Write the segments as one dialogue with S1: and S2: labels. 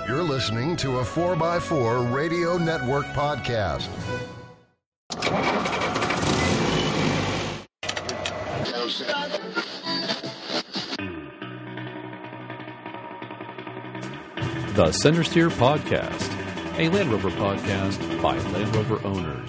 S1: You're listening to a 4x4 Radio Network podcast.
S2: The Center Steer Podcast, a Land Rover podcast by Land Rover owners.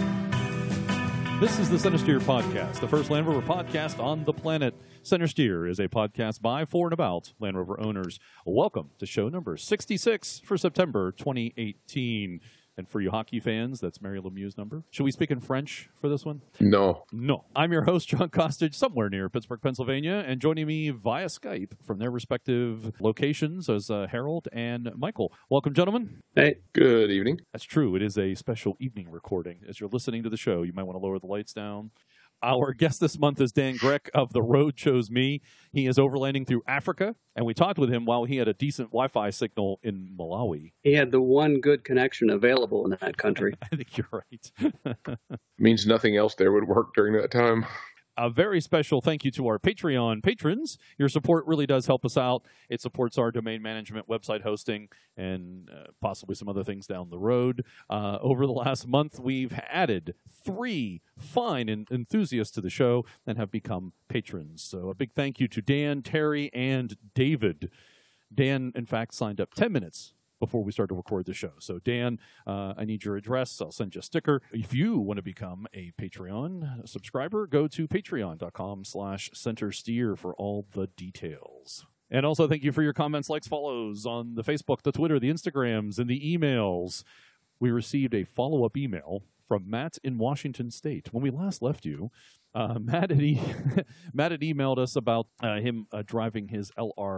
S2: This is the Center Steer Podcast, the first Land Rover podcast on the planet. Center Steer is a podcast by, for, and about Land Rover owners. Welcome to show number 66 for September 2018. And for you hockey fans, that's Mario Lemieux's number. Should we speak in French for this one?
S3: No.
S2: I'm your host, John Costage, somewhere near Pittsburgh, Pennsylvania, and joining me via Skype from their respective locations as Harold and Michael. Welcome, gentlemen.
S3: Hey, good evening.
S2: That's true. It is a special evening recording. As you're listening to the show, you might want to lower the lights down. Our guest this month is Dan Grech of The Road Chose Me. He is overlanding through Africa, and we talked with him while he had a decent Wi-Fi signal in Malawi.
S4: He had the one good connection available in that country.
S2: I think you're right.
S3: Means nothing else there would work during that time.
S2: A very special thank you to our Patreon patrons. Your support really does help us out. It supports our domain management, website hosting, and possibly some other things down the road. Over the last month, we've added 3 fine enthusiasts to the show and have become patrons. So a big thank you to Dan, Terry, and David. Dan, in fact, signed up 10 minutes before we start to record the show. So, Dan, I need your address. I'll send you a sticker. If you want to become a Patreon subscriber, go to patreon.com/centersteer for all the details. And also, thank you for your comments, likes, follows on the Facebook, the Twitter, the Instagrams, and the emails. We received a follow-up email from Matt in Washington State. When we last left you, Matt had emailed us about him driving his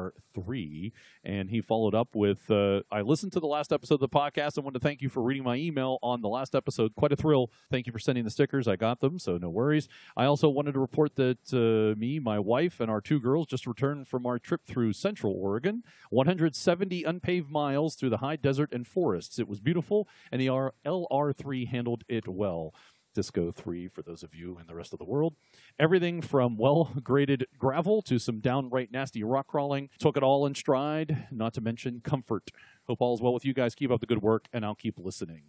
S2: LR3, and he followed up with, I listened to the last episode of the podcast. I want to thank you for reading my email on the last episode. Quite a thrill. Thank you for sending the stickers. I got them, so no worries. I also wanted to report that me, my wife, and our 2 girls just returned from our trip through Central Oregon, 170 unpaved miles through the high desert and forests. It was beautiful, and the LR3 handled it well. Disco 3 for those of you in the rest of the world. Everything from well-graded gravel to some downright nasty rock crawling. Took it all in stride, not to mention comfort. Hope all is well with you guys. Keep up the good work, and I'll keep listening.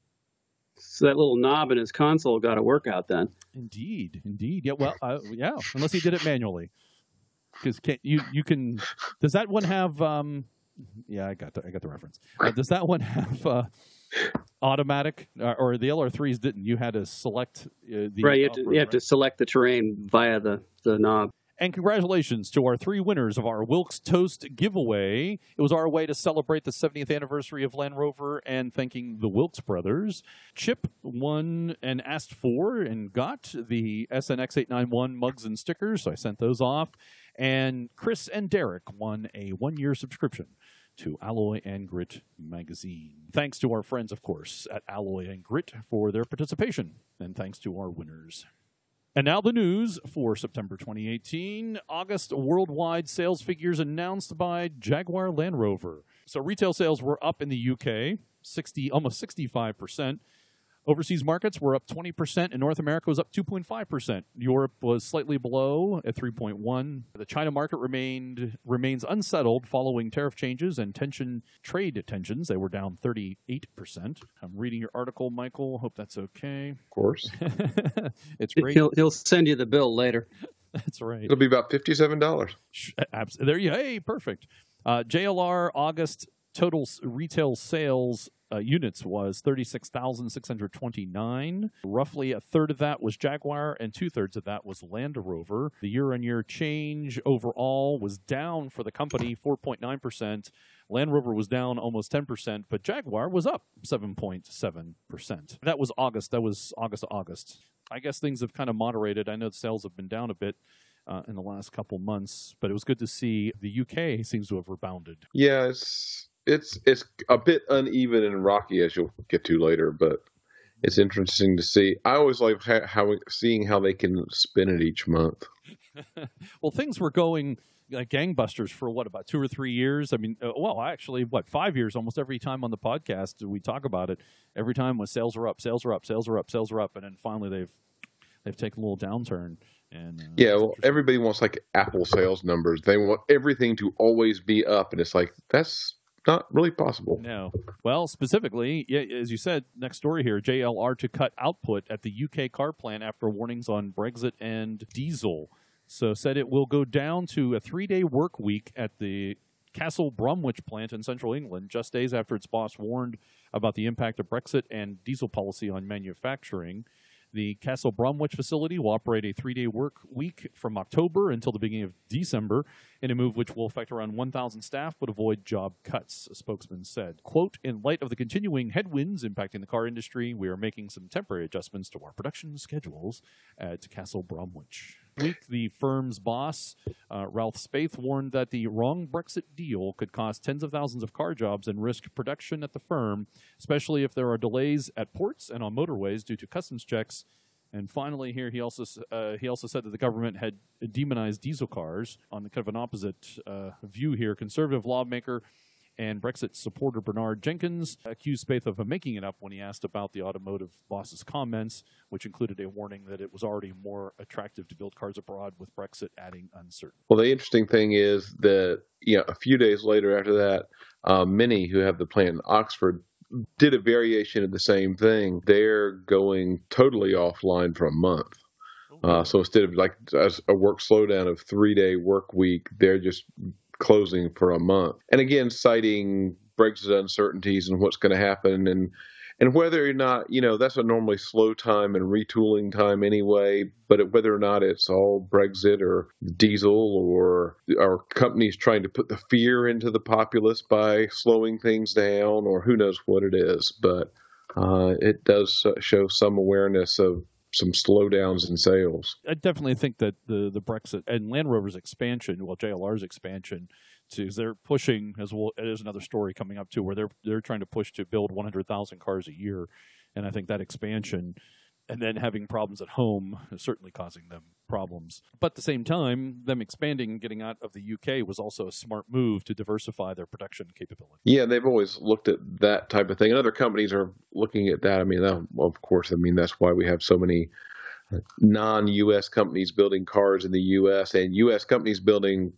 S4: So that little knob in his console got a workout then.
S2: Indeed. Yeah, well, yeah, unless he did it manually. Because you can... Does that one have... yeah, I got the reference. Does that one have... automatic, or the LR3s didn't. You had to select
S4: right. You have to select the terrain via the knob.
S2: And congratulations to our 3 winners of our Wilkes Toast giveaway. It was our way to celebrate the 70th anniversary of Land Rover and thanking the Wilkes brothers. Chip won and asked for and got the SNX891 mugs and stickers, so I sent those off. And Chris and Derek won a 1-year subscription to Alloy and Grit magazine. Thanks to our friends, of course, at Alloy and Grit for their participation, and thanks to our winners. And now the news for September 2018. August worldwide sales figures announced by Jaguar Land Rover. So retail sales were up in the UK, almost 65%. Overseas markets were up 20%, and North America was up 2.5%. Europe was slightly below at 3.1%. The China market remains unsettled following tariff changes and trade tensions. They were down 38%. I'm reading your article, Michael. Hope that's okay.
S3: Of course.
S2: It's great.
S4: He'll send you the bill later.
S2: That's right.
S3: It'll be about $57.
S2: There you go. Hey, perfect. JLR August total retail sales units was 36,629. Roughly a third of that was Jaguar and 2/3 of that was Land Rover. The year-on-year change overall was down for the company 4.9%. Land Rover was down almost 10%, but Jaguar was up 7.7%. That was August. That was August to August. I guess things have kind of moderated. I know the sales have been down a bit in the last couple months, but it was good to see the UK seems to have rebounded.
S3: Yeah, it's a bit uneven and rocky, as you'll get to later, but it's interesting to see. I always like seeing how they can spin it each month.
S2: Well, things were going like gangbusters for about 2 or 3 years. I mean, actually, 5 years? Almost every time on the podcast we talk about it. Every time when sales are up, and then finally they've taken a little downturn. And
S3: yeah, well, everybody wants like Apple sales numbers. They want everything to always be up, and it's like that's not really possible.
S2: No. Well, specifically, yeah, as you said, next story here, JLR to cut output at the UK car plant after warnings on Brexit and diesel. So said it will go down to a 3-day work week at the Castle Bromwich plant in central England, just days after its boss warned about the impact of Brexit and diesel policy on manufacturing. The Castle Bromwich facility will operate a 3-day work week from October until the beginning of December, in a move which will affect around 1,000 staff but avoid job cuts, a spokesman said. Quote, in light of the continuing headwinds impacting the car industry, we are making some temporary adjustments to our production schedules at Castle Bromwich. The firm's boss, Ralph Spaeth, warned that the wrong Brexit deal could cost tens of thousands of car jobs and risk production at the firm, especially if there are delays at ports and on motorways due to customs checks. And finally, here he also said that the government had demonized diesel cars on kind of an opposite view here. Conservative lawmaker and Brexit supporter Bernard Jenkins accused Spaeth of making it up when he asked about the automotive boss's comments, which included a warning that it was already more attractive to build cars abroad, with Brexit adding uncertainty.
S3: Well, the interesting thing is that a few days later after that, Mini, who have the plant in Oxford, did a variation of the same thing. They're going totally offline for a month. So instead of like a work slowdown of 3-day work week, they're just closing for a month. And again, citing Brexit uncertainties and what's going to happen and whether or not, that's a normally slow time and retooling time anyway, but whether or not it's all Brexit or diesel or companies trying to put the fear into the populace by slowing things down, or who knows what it is. But it does show some awareness of some slowdowns in sales.
S2: I definitely think that the Brexit and Land Rover's expansion, well, JLR's expansion, they're pushing, as well. There's another story coming up too, where they're trying to push to build 100,000 cars a year, and I think that expansion, and then having problems at home, is certainly causing them problems. But at the same time, them expanding and getting out of the UK was also a smart move to diversify their production capability.
S3: Yeah, they've always looked at that type of thing. And other companies are looking at that. I mean, of course, that's why we have so many non-U.S. companies building cars in the U.S. and U.S. companies building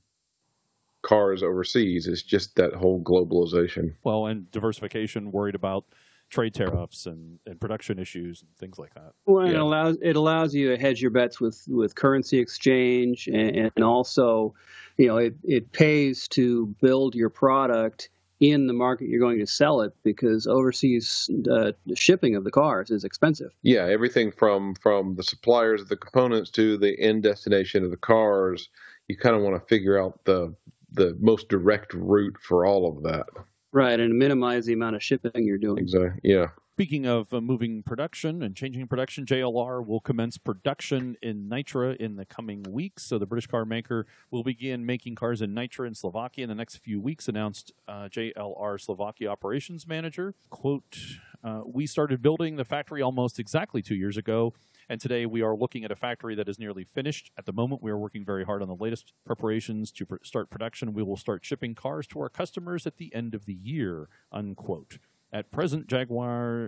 S3: cars overseas. It's just that whole globalization.
S2: Well, and diversification, worried about trade tariffs and production issues and things like that.
S4: Well, it allows you to hedge your bets with currency exchange, and also, it pays to build your product in the market you're going to sell it, because overseas shipping of the cars is expensive.
S3: Yeah, everything from the suppliers of the components to the end destination of the cars, you kind of want to figure out the most direct route for all of that.
S4: Right, and minimize the amount of shipping you're doing.
S3: Exactly, yeah.
S2: Speaking of moving production and changing production, JLR will commence production in Nitra in the coming weeks. So the British car maker will begin making cars in Nitra in Slovakia in the next few weeks, announced JLR Slovakia operations manager. Quote, we started building the factory almost exactly 2 years ago, and today we are looking at a factory that is nearly finished. At the moment, we are working very hard on the latest preparations to start production. We will start shipping cars to our customers at the end of the year, unquote. At present, Jaguar,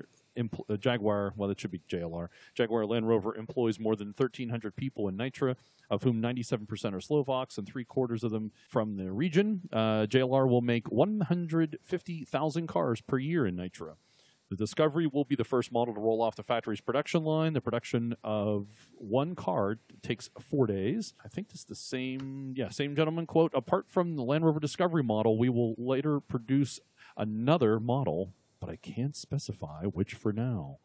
S2: well, it should be JLR. Jaguar Land Rover employs more than 1,300 people in Nitra, of whom 97% are Slovaks and 3/4 of them from the region. JLR will make 150,000 cars per year in Nitra. The Discovery will be the first model to roll off the factory's production line. The production of one car takes 4 days. I think this is the same gentleman, quote, apart from the Land Rover Discovery model, we will later produce another model, but I can't specify which for now.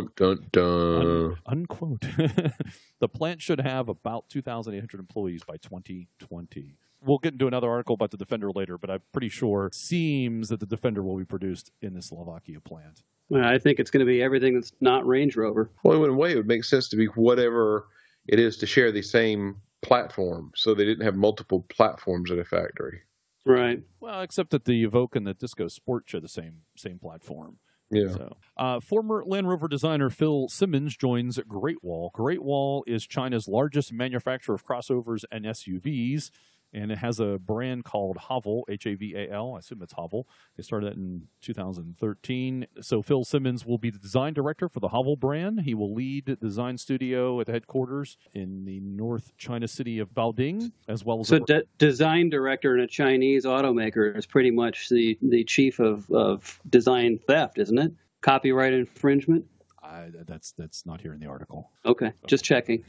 S2: Unquote. The plant should have about 2,800 employees by 2020. We'll get into another article about the Defender later, but I'm pretty sure it seems that the Defender will be produced in the Slovakia plant.
S4: Well, I think it's going to be everything that's not Range Rover.
S3: Well, in a way, it would make sense to be whatever it is to share the same platform, so they didn't have multiple platforms at a factory.
S4: Right.
S2: Well, except that the Evoque and the Disco Sport share the same platform.
S3: Yeah.
S2: So, former Land Rover designer Phil Simmons joins Great Wall. Great Wall is China's largest manufacturer of crossovers and SUVs. and it has a brand called Haval, Haval. I assume it's Haval. They started that in 2013. So Phil Simmons will be the design director for the Haval brand. He will lead the design studio at the headquarters in the North China city of Baoding, as well as...
S4: So design director in a Chinese automaker is pretty much the chief of design theft, isn't it? Copyright infringement?
S2: That's not here in the article.
S4: Okay, just checking.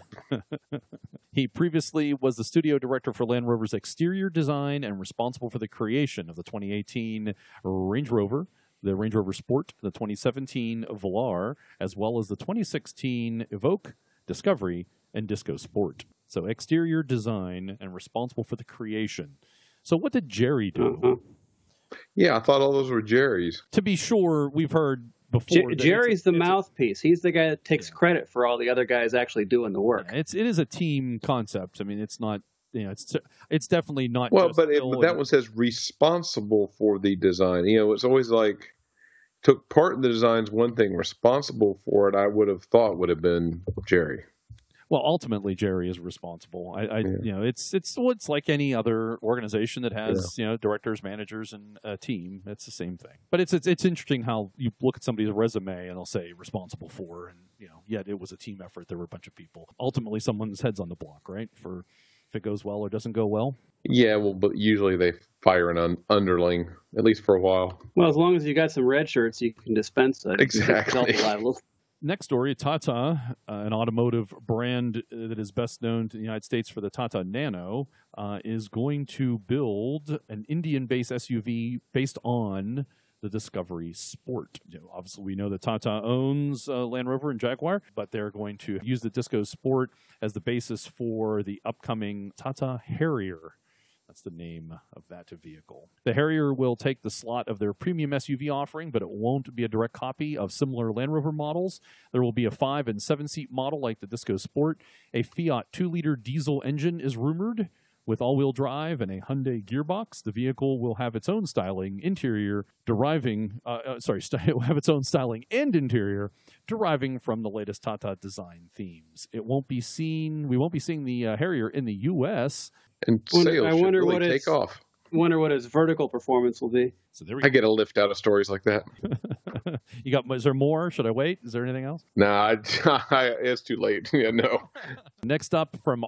S2: He previously was the studio director for Land Rover's exterior design and responsible for the creation of the 2018 Range Rover, the Range Rover Sport, the 2017 Velar, as well as the 2016 Evoque, Discovery, and Disco Sport. So exterior design and responsible for the creation. So what did Jerry do?
S3: Yeah, I thought all those were Jerry's.
S2: To be sure, we've heard before.
S4: Jerry's the mouthpiece. He's the guy that takes credit for all the other guys actually doing the work.
S2: Yeah, it is a team concept. I mean, it's not, it's definitely not.
S3: Well, but that one says responsible for the design. It's always like took part in the design's one thing, responsible for it. I would have thought would have been Jerry.
S2: Well, ultimately, Jerry is responsible. It's like any other organization that has directors, managers, and a team. It's the same thing. But it's interesting how you look at somebody's resume and they'll say responsible for, and yet it was a team effort. There were a bunch of people. Ultimately, someone's head's on the block, right? For if it goes well or doesn't go well.
S3: Yeah, well, but usually they fire an underling at least for a while.
S4: Well, as long as you got some red shirts, you can dispense it.
S3: Exactly.
S2: Next story, Tata, an automotive brand that is best known to the United States for the Tata Nano, is going to build an Indian-based SUV based on the Discovery Sport. Obviously, we know that Tata owns Land Rover and Jaguar, but they're going to use the Disco Sport as the basis for the upcoming Tata Harrier. That's the name of that vehicle. The Harrier will take the slot of their premium SUV offering, but it won't be a direct copy of similar Land Rover models. There will be a 5- and 7-seat model like the Disco Sport. A Fiat 2-liter diesel engine is rumored, with all-wheel drive and a Hyundai gearbox. The vehicle will have its own styling interior will have its own styling and interior deriving from the latest Tata design themes. We won't be seeing the Harrier in the U.S.
S3: And sales should really take off.
S4: I wonder what its vertical performance will be.
S2: So there we go.
S3: I get a lift out of stories like that.
S2: Is there more? Should I wait? Is there anything else?
S3: Nah, it's too late. Yeah, no.
S2: Next up from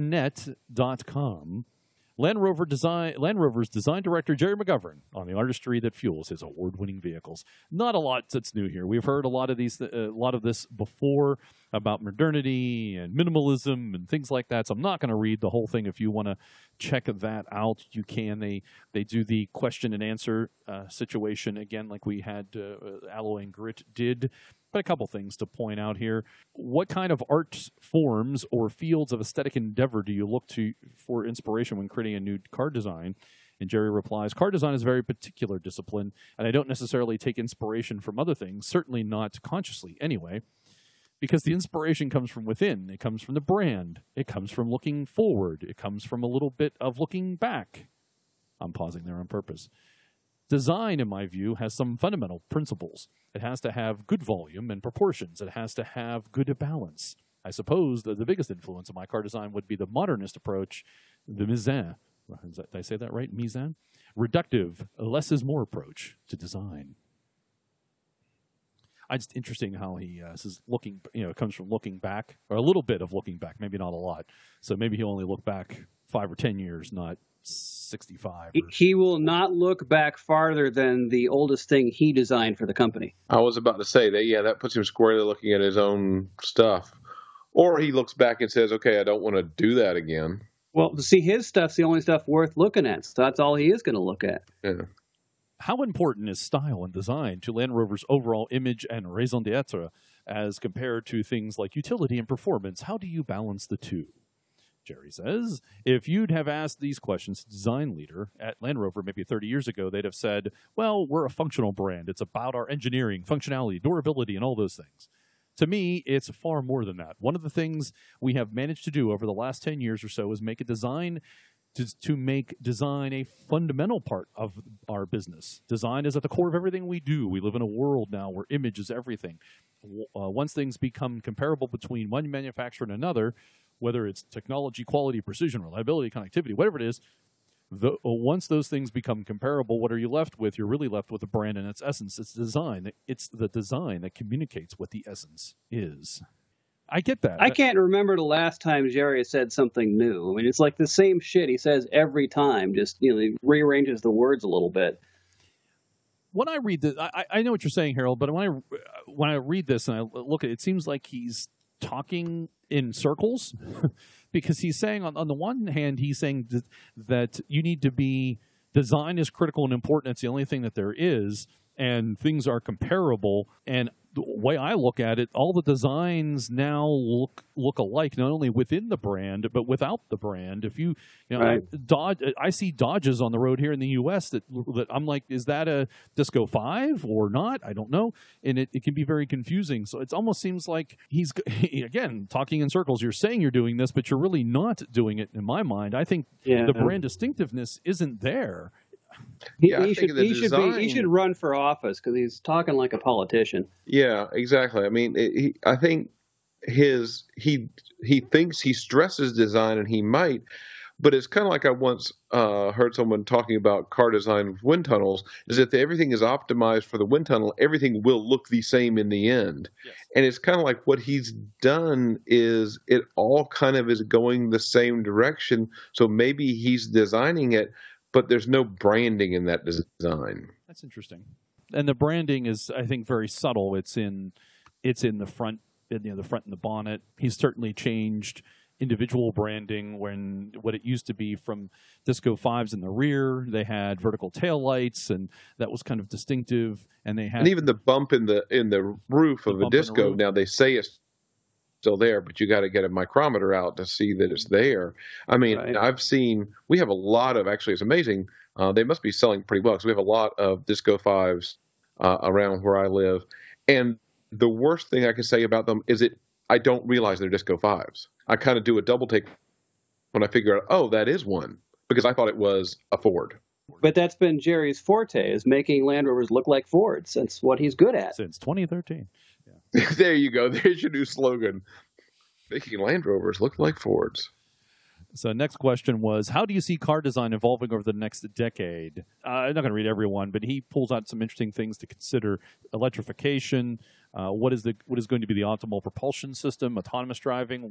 S2: artnet.com, Land Rover's design director Jerry McGovern on the artistry that fuels his award-winning vehicles. Not a lot that's new here. We've heard a lot of this before about modernity and minimalism and things like that. So I'm not going to read the whole thing. If you want to check that out, you can. They do the question and answer situation again, like we had Alloy and Grit did. But a couple things to point out here. What kind of art forms or fields of aesthetic endeavor do you look to for inspiration when creating a new car design? And Jerry replies, car design is a very particular discipline, and I don't necessarily take inspiration from other things, certainly not consciously anyway, because the inspiration comes from within. It comes from the brand. It comes from looking forward. It comes from a little bit of looking back. I'm pausing there on purpose. Design, in my view, has some fundamental principles. It has to have good volume and proportions. It has to have good balance. I suppose that the biggest influence of my car design would be the modernist approach, the mise-en. Did I say that right? Mise-en? Reductive, less is more approach to design. It's interesting how he says looking, it comes from looking back, or a little bit of looking back, maybe not a lot. So maybe he'll only look back 5 or 10 years, not 65.
S4: He will not look back farther than the oldest thing he designed for the company.
S3: I was about to say that, that puts him squarely looking at his own stuff. Or he looks back and says, okay, I don't want to do that again.
S4: Well, see, his stuff's the only stuff worth looking at, so that's all he is going to look at.
S3: Yeah.
S2: How important is style and design to Land Rover's overall image and raison d'etre as compared to things like utility and performance? How do you balance the two? Jerry says, if you'd have asked these questions to design leader at Land Rover maybe 30 years ago, they'd have said, well, we're a functional brand. It's about our engineering, functionality, durability, and all those things. To me, it's far more than that. One of the things we have managed to do over the last 10 years or so is make a design to make design a fundamental part of our business. Design is at the core of everything we do. We live in a world now where image is everything. Once things become comparable between one manufacturer and another, whether it's technology, quality, precision, reliability, connectivity, whatever it is, once those things become comparable, what are you left with? You're really left with a brand and its essence. It's design. It's the design that communicates what the essence is. I get that.
S4: I can't remember the last time Jerry said something new. I mean, it's like the same shit he says every time, just, he rearranges the words a little bit.
S2: When I read this, I know what you're saying, Harold, but when I read this and I look at it, it seems like he's talking in circles because he's saying on the one hand, he's saying that you need to be, design is critical and important. It's the only thing that there is, and things are comparable. And the way I look at it, all the designs now look alike, not only within the brand but without the brand. If you know,
S4: right.
S2: I see Dodges on the road here in the U.S. that I'm like, is that a Disco 5 or not? I don't know, and it can be very confusing. So it almost seems like he's again talking in circles. You're saying you're doing this, but you're really not doing it. In my mind, I think the brand distinctiveness isn't there.
S4: He should run for office because he's talking like a politician.
S3: Yeah, exactly. I mean, I think he thinks he stresses design, and he might, but it's kind of like I once heard someone talking about car design with wind tunnels, is that everything is optimized for the wind tunnel, everything will look the same in the end. Yes. And it's kind of like what he's done is it all kind of is going the same direction. So maybe he's designing it, but there's no branding in that design.
S2: That's interesting. And the branding is, I think, very subtle. It's in the front, the front and the bonnet. He's certainly changed individual branding when what it used to be from Disco 5s in the rear. They had vertical taillights, and that was kind of distinctive. And they had,
S3: and even the bump in the roof of the Disco. Now they say it's still there, but you got to get a micrometer out to see that it's there. I mean, right. We have a lot of, actually, it's amazing. They must be selling pretty well because we have a lot of Disco 5s around where I live. And the worst thing I can say about them is I don't realize they're Disco 5s. I kind of do a double take when I figure out, oh, that is one, because I thought it was a Ford.
S4: But that's been Jerry's forte, is making Land Rovers look like Fords. That's what he's good at.
S2: Since 2013.
S3: Yeah. There you go. There's your new slogan. Making Land Rovers look like Fords.
S2: So next question was, how do you see car design evolving over the next decade? I'm not going to read every one, but he pulls out some interesting things to consider. Electrification, what is going to be the optimal propulsion system, autonomous driving,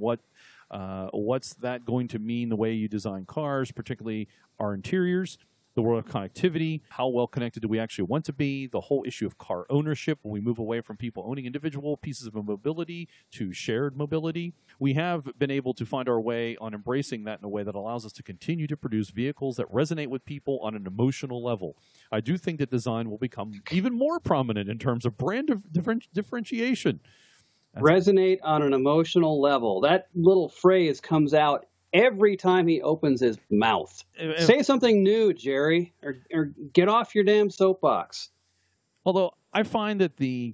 S2: what's that going to mean the way you design cars, particularly our interiors, the world of connectivity, how well connected do we actually want to be, the whole issue of car ownership when we move away from people owning individual pieces of mobility to shared mobility. We have been able to find our way on embracing that in a way that allows us to continue to produce vehicles that resonate with people on an emotional level. I do think that design will become even more prominent in terms of brand differentiation.
S4: Resonate on an emotional level. That little phrase comes out every time he opens his mouth. Say something new, Jerry, or get off your damn soapbox.
S2: Although I find that the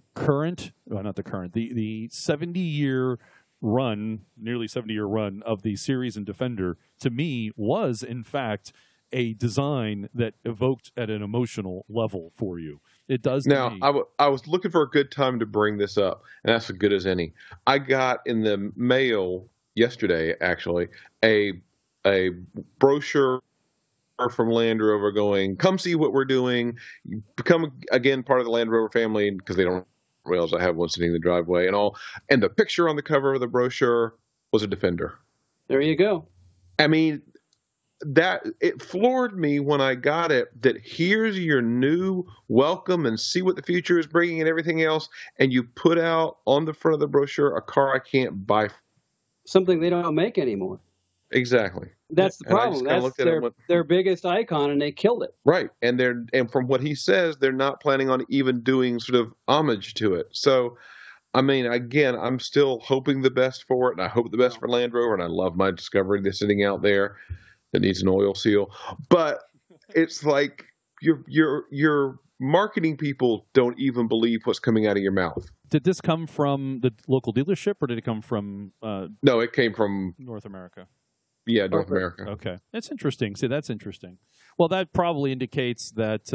S2: 70-year run, nearly 70-year run of the series and Defender, to me, was, in fact, a design that evoked at an emotional level for you. It does to
S3: now,
S2: me.
S3: I was looking for a good time to bring this up, and that's as good as any. I got in the mail yesterday, actually, a brochure from Land Rover going, come see what we're doing, become again part of the Land Rover family, because they don't realize I have one sitting in the driveway and all. And the picture on the cover of the brochure was a Defender.
S4: There you go.
S3: I mean, that it floored me when I got it, that here's your new welcome and see what the future is bringing and everything else, and you put out on the front of the brochure a car I can't buy.
S4: Something they don't make anymore.
S3: Exactly.
S4: That's the problem. That's their biggest icon, and they killed it.
S3: Right. And from what he says, they're not planning on even doing sort of homage to it. So, I mean, again, I'm still hoping the best for it, and I hope the best for Land Rover, and I love my Discovery that's sitting out there that needs an oil seal. But it's like your marketing people don't even believe what's coming out of your mouth.
S2: Did this come from the local dealership, or did it come from
S3: No, it came from
S2: North America.
S3: Yeah, North America.
S2: Okay. That's interesting. See, that's interesting. Well, that probably indicates that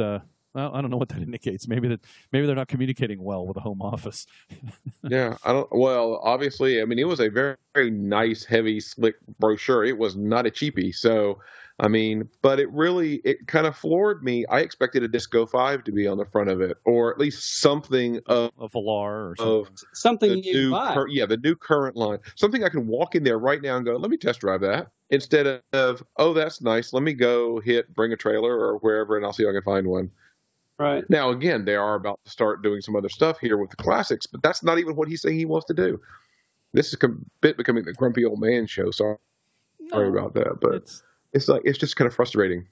S2: Well, I don't know what that indicates. Maybe they're not communicating well with the home office.
S3: Yeah, I don't. Well, obviously, I mean, it was a very, very nice, heavy, slick brochure. It was not a cheapie. So, I mean, but it kind of floored me. I expected a Disco 5 to be on the front of it, or at least something of
S2: A Velar or
S4: something
S3: the
S4: you
S3: new,
S4: buy.
S3: the new current line. Something I can walk in there right now and go, let me test drive that. Instead of, oh, that's nice. Let me go bring a trailer or wherever, and I'll see if I can find one.
S4: Right.
S3: Now, again, they are about to start doing some other stuff here with the classics, but that's not even what he's saying he wants to do. This is a bit becoming the grumpy old man show. Sorry about that, but it's just kind of frustrating.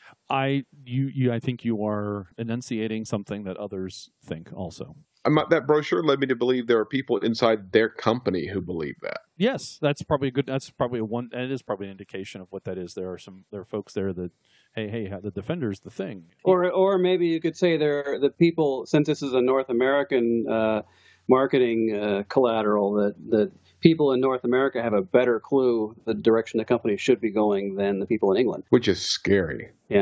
S2: I think you are enunciating something that others think also.
S3: That brochure led me to believe there are people inside their company who believe that.
S2: Yes, that's probably good. That's probably it is probably an indication of what that is. There are folks there that, hey, the Defender's the thing.
S4: Or maybe you could say they're the people, since this is a North American marketing collateral, that people in North America have a better clue the direction the company should be going than the people in England.
S3: Which is scary.
S4: Yeah.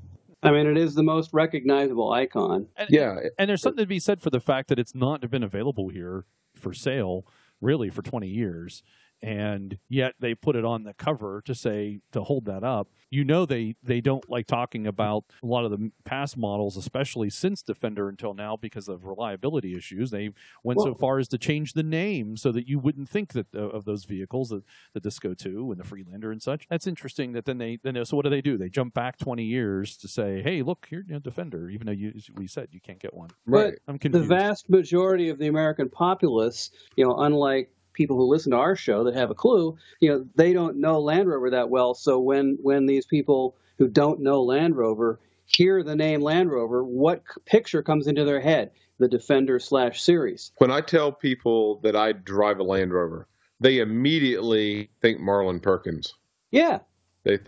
S4: I mean, it is the most recognizable icon.
S2: And there's something to be said for the fact that it's not been available here for sale, really, for 20 years. And yet they put it on the cover to hold that up. You know, they don't like talking about a lot of the past models, especially since Defender until now, because of reliability issues. They went so far as to change the name so that you wouldn't think that of those vehicles, the Disco 2 and the Freelander and such. That's interesting that so what do? They jump back 20 years to say, hey, look, here, Defender, even though we said you can't get one.
S3: Right.
S2: I'm confused.
S4: The vast majority of the American populace, unlike people who listen to our show that have a clue, they don't know Land Rover that well. So when these people who don't know Land Rover hear the name Land Rover, what picture comes into their head? The Defender/Series.
S3: When I tell people that I drive a Land Rover, they immediately think Marlin Perkins.
S4: Yeah.
S3: They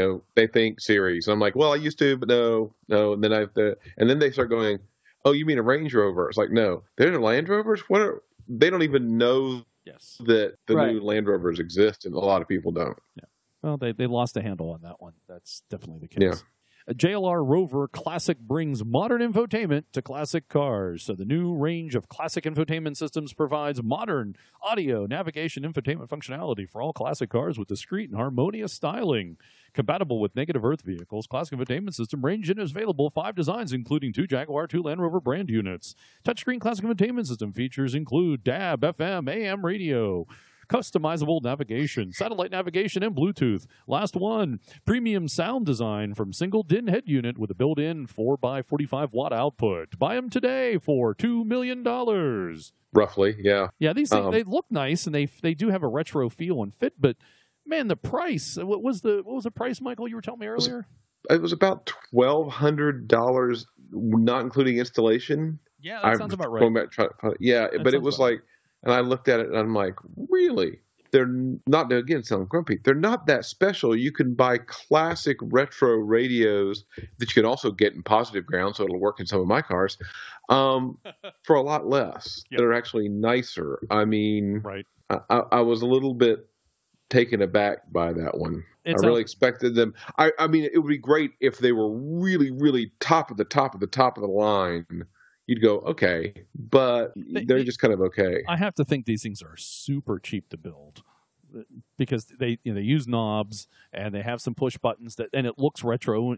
S3: think Series. I'm like, well, I used to, but no. And then they start going, oh, you mean a Range Rover? It's like, no, they're Land Rovers. They don't even know.
S2: Yes.
S3: That the new Land Rovers exist, and a lot of people don't.
S2: Yeah. Well, they lost a handle on that one. That's definitely the case.
S3: Yeah.
S2: A JLR Rover Classic brings modern infotainment to classic cars. So the new range of classic infotainment systems provides modern audio, navigation, infotainment functionality for all classic cars with discreet and harmonious styling. Compatible with negative earth vehicles, classic infotainment system range is available 5 designs, including 2 Jaguar, 2 Land Rover brand units. Touchscreen classic infotainment system features include DAB, FM, AM radio, customizable navigation, satellite navigation, and Bluetooth. Last one, premium sound design from single DIN head unit with a built-in 4x45 watt output. Buy them today for $2 million.
S3: Roughly, yeah.
S2: Yeah, these things, they look nice, and they do have a retro feel and fit, but man, the price. What was the price, Michael, you were telling me earlier?
S3: It was about $1,200, not including installation.
S2: Yeah, that sounds about right.
S3: But it was like, and I looked at it and I'm like, really? They're not, again, sounding grumpy. They're not that special. You can buy classic retro radios that you can also get in positive ground, so it'll work in some of my cars, for a lot less. Yep. That are actually nicer. I mean,
S2: right.
S3: I was a little bit taken aback by that one. I really expected them. I mean, it would be great if they were really, really top of the line. You'd go, okay, but they're just kind of okay.
S2: I have to think these things are super cheap to build because they use knobs and they have some push buttons and it looks retro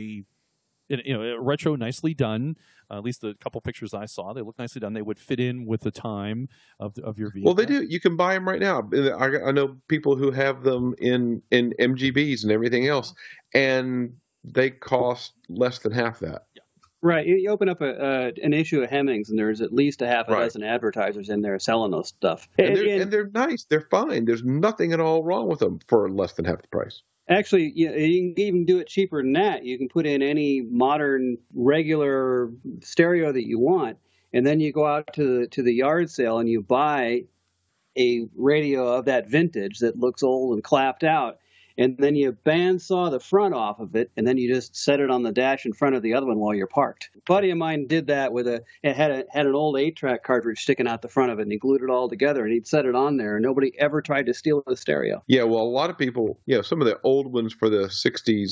S2: retro, nicely done. At least the couple pictures I saw, they look nicely done. They would fit in with the time of your vehicle.
S3: Well, they do. You can buy them right now. I know people who have them in MGBs and everything else, and they cost less than half that.
S2: Yeah.
S4: Right. You open up an issue of Hemmings, and there's at least a half a dozen advertisers in there selling those stuff.
S3: And they're nice. They're fine. There's nothing at all wrong with them for less than half the price.
S4: Actually, you can even do it cheaper than that. You can put in any modern, regular stereo that you want, and then you go out to the yard sale and you buy a radio of that vintage that looks old and clapped out, and then you bandsaw the front off of it, and then you just set it on the dash in front of the other one while you're parked. A buddy of mine did that it had an old 8-track cartridge sticking out the front of it, and he glued it all together, and he'd set it on there, and nobody ever tried to steal the stereo.
S3: Yeah, well, a lot of people, some of the old ones for the 60s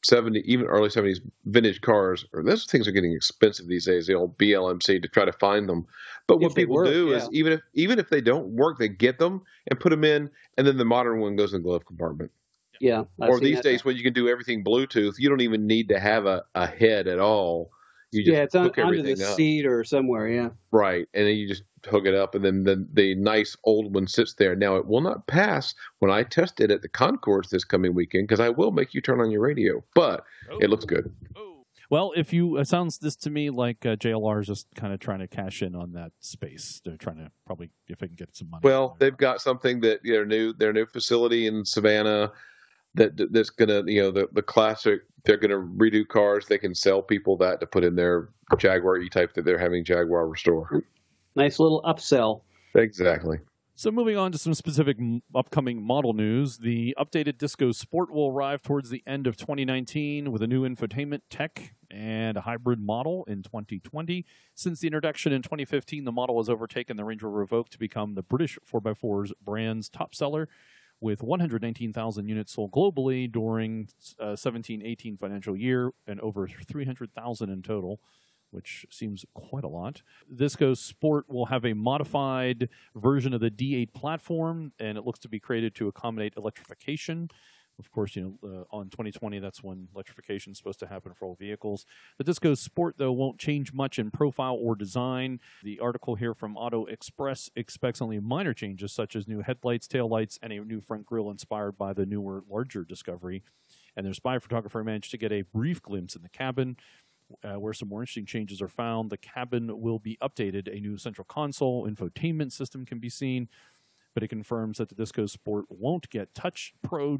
S3: even early 70s vintage cars, or those things are getting expensive these days, the old BLMC, to try to find them. But what people do is even if they don't work, they get them and put them in, and then the modern one goes in the glove compartment.
S4: Yeah.
S3: Or these days when you can do everything Bluetooth, you don't even need to have a head at all. You just
S4: it's
S3: hook
S4: under
S3: everything
S4: the
S3: up.
S4: seat or somewhere, yeah.
S3: Right, and then you just hook it up, and then the nice old one sits there. Now, it will not pass when I test it at the Concours this coming weekend, because I will make you turn on your radio, but it looks good.
S2: Well, if you it sounds this to me like JLR is just kind of trying to cash in on that space. They're trying to probably, if they can get some money.
S3: Well, they've got something that their new facility in Savannah that's gonna the classic. They're gonna redo cars. They can sell people that to put in their Jaguar E-Type that they're having Jaguar restore.
S4: Nice little upsell.
S3: Exactly.
S2: So moving on to some specific upcoming model news, the updated Disco Sport will arrive towards the end of 2019 with a new infotainment tech and a hybrid model in 2020. Since the introduction in 2015, the model has overtaken the Range Rover Evoque to become the British 4x4's brand's top seller, with 119,000 units sold globally during 17-18 financial year and over 300,000 in total, which seems quite a lot. Disco Sport will have a modified version of the D8 platform, and it looks to be created to accommodate electrification. Of course, on 2020, that's when electrification is supposed to happen for all vehicles. The Disco Sport, though, won't change much in profile or design. The article here from Auto Express expects only minor changes, such as new headlights, taillights, and a new front grille inspired by the newer, larger Discovery. And their spy photographer managed to get a brief glimpse in the cabin, where some more interesting changes are found. The cabin will be updated. A new central console infotainment system can be seen, but it confirms that the Disco Sport won't get Touch Pro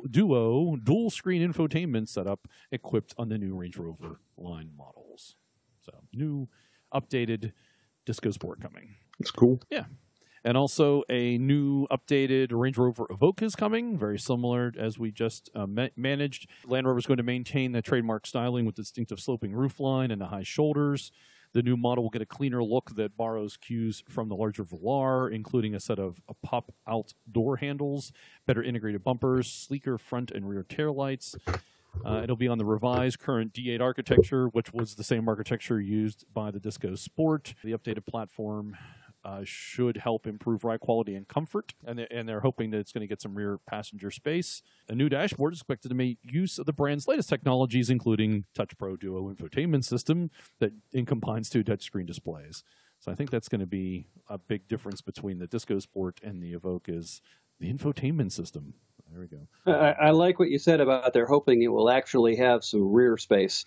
S2: dual screen infotainment setup equipped on the new Range Rover line models. So, new updated Disco Sport coming.
S3: That's cool.
S2: Yeah. And also a new updated Range Rover Evoque is coming, very similar as we just managed. Land Rover is going to maintain the trademark styling with distinctive sloping roofline and the high shoulders. The new model will get a cleaner look that borrows cues from the larger Velar, including a set of pop-out door handles, better integrated bumpers, sleeker front and rear taillights. It'll be on the revised current D8 architecture, which was the same architecture used by the Disco Sport. The updated platform should help improve ride quality and comfort, and they're hoping that it's going to get some rear passenger space. A new dashboard is expected to make use of the brand's latest technologies, including Touch Pro Duo infotainment system that combines two touchscreen displays. So I think that's going to be a big difference between the Disco Sport and the Evoque is the infotainment system. There we go.
S4: I like what you said about they're hoping it will actually have some rear space.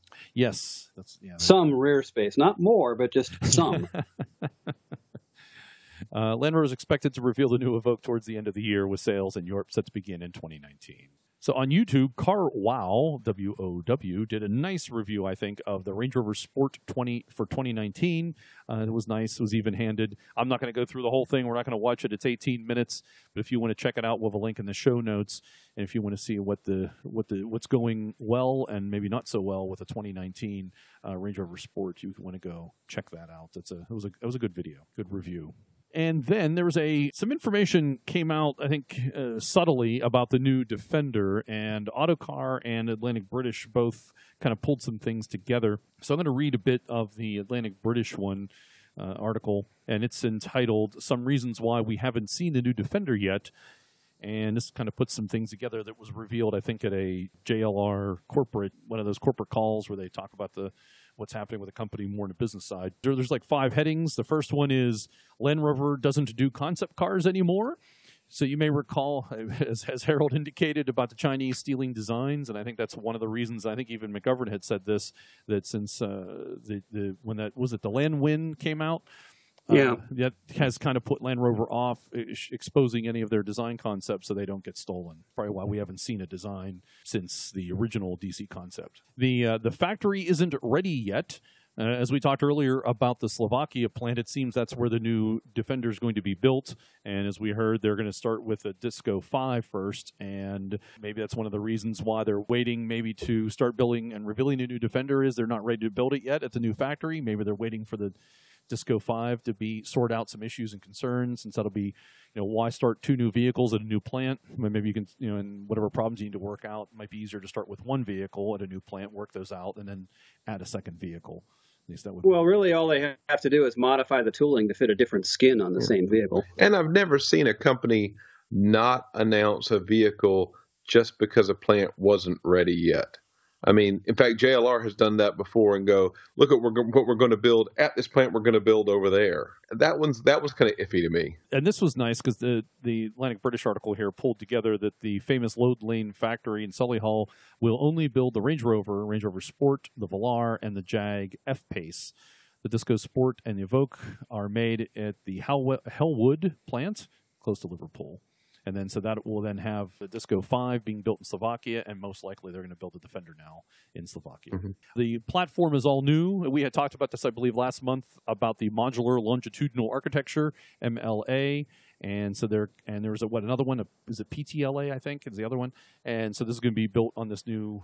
S2: Yes.
S4: Some rear space. Not more, but just some.
S2: Land Rover is expected to reveal the new Evoque towards the end of the year, with sales in Europe set to begin in 2019. So on YouTube, Car Wow, W-O-W, did a nice review, I think, of the Range Rover Sport 20 for 2019. It was nice. It was even-handed. I'm not going to go through the whole thing. We're not going to watch it. It's 18 minutes. But if you want to check it out, we'll have a link in the show notes. And if you want to see what's going well and maybe not so well with the 2019 Range Rover Sport, you want to go check that out. It was a good video, good review. And then there was some information came out, I think, subtly about the new Defender, and Autocar and Atlantic British both kind of pulled some things together. So I'm going to read a bit of the Atlantic British one article, and it's entitled "Some Reasons Why We Haven't Seen the New Defender Yet." And this kind of puts some things together that was revealed, I think, at a JLR one of those corporate calls where they talk about what's happening with the company more on the business side. There's like 5 headings. The first one is Land Rover doesn't do concept cars anymore. So you may recall, as Harold indicated, about the Chinese stealing designs, and I think that's one of the reasons. I think even McGovern had said this, that since the Land Wind came out, that has kind of put Land Rover off exposing any of their design concepts so they don't get stolen. Probably why we haven't seen a design since the original DC concept. The factory isn't ready yet. As we talked earlier about the Slovakia plant, it seems that's where the new Defender is going to be built. And as we heard, they're going to start with a Disco 5 first. And maybe that's one of the reasons why they're waiting maybe to start building and revealing a new Defender is they're not ready to build it yet at the new factory. Maybe they're waiting for Disco 5 to sort out some issues and concerns, since that'll be, why start 2 new vehicles at a new plant? Maybe you can, and whatever problems you need to work out, it might be easier to start with 1 vehicle at a new plant, work those out, and then add a second vehicle. At least that would.
S4: Well, really, all they have to do is modify the tooling to fit a different skin on the same vehicle.
S3: And I've never seen a company not announce a vehicle just because a plant wasn't ready yet. I mean, in fact, JLR has done that before and go, look at what we're going to build at this plant, we're going to build over there. That was kind of iffy to me.
S2: And this was nice because the Atlantic British article here pulled together that the famous Load Lane factory in Solihull will only build the Range Rover Sport, the Velar, and the Jag F-Pace. The Disco Sport and the Evoque are made at the Hellwood plant, close to Liverpool. And then, so that will then have the Disco 5 being built in Slovakia, and most likely they're going to build a Defender now in Slovakia. Mm-hmm. The platform is all new. We had talked about this, I believe, last month about the Modular Longitudinal Architecture, MLA. And so there's another one? Is it PTLA, I think, is the other one. And so this is going to be built on this new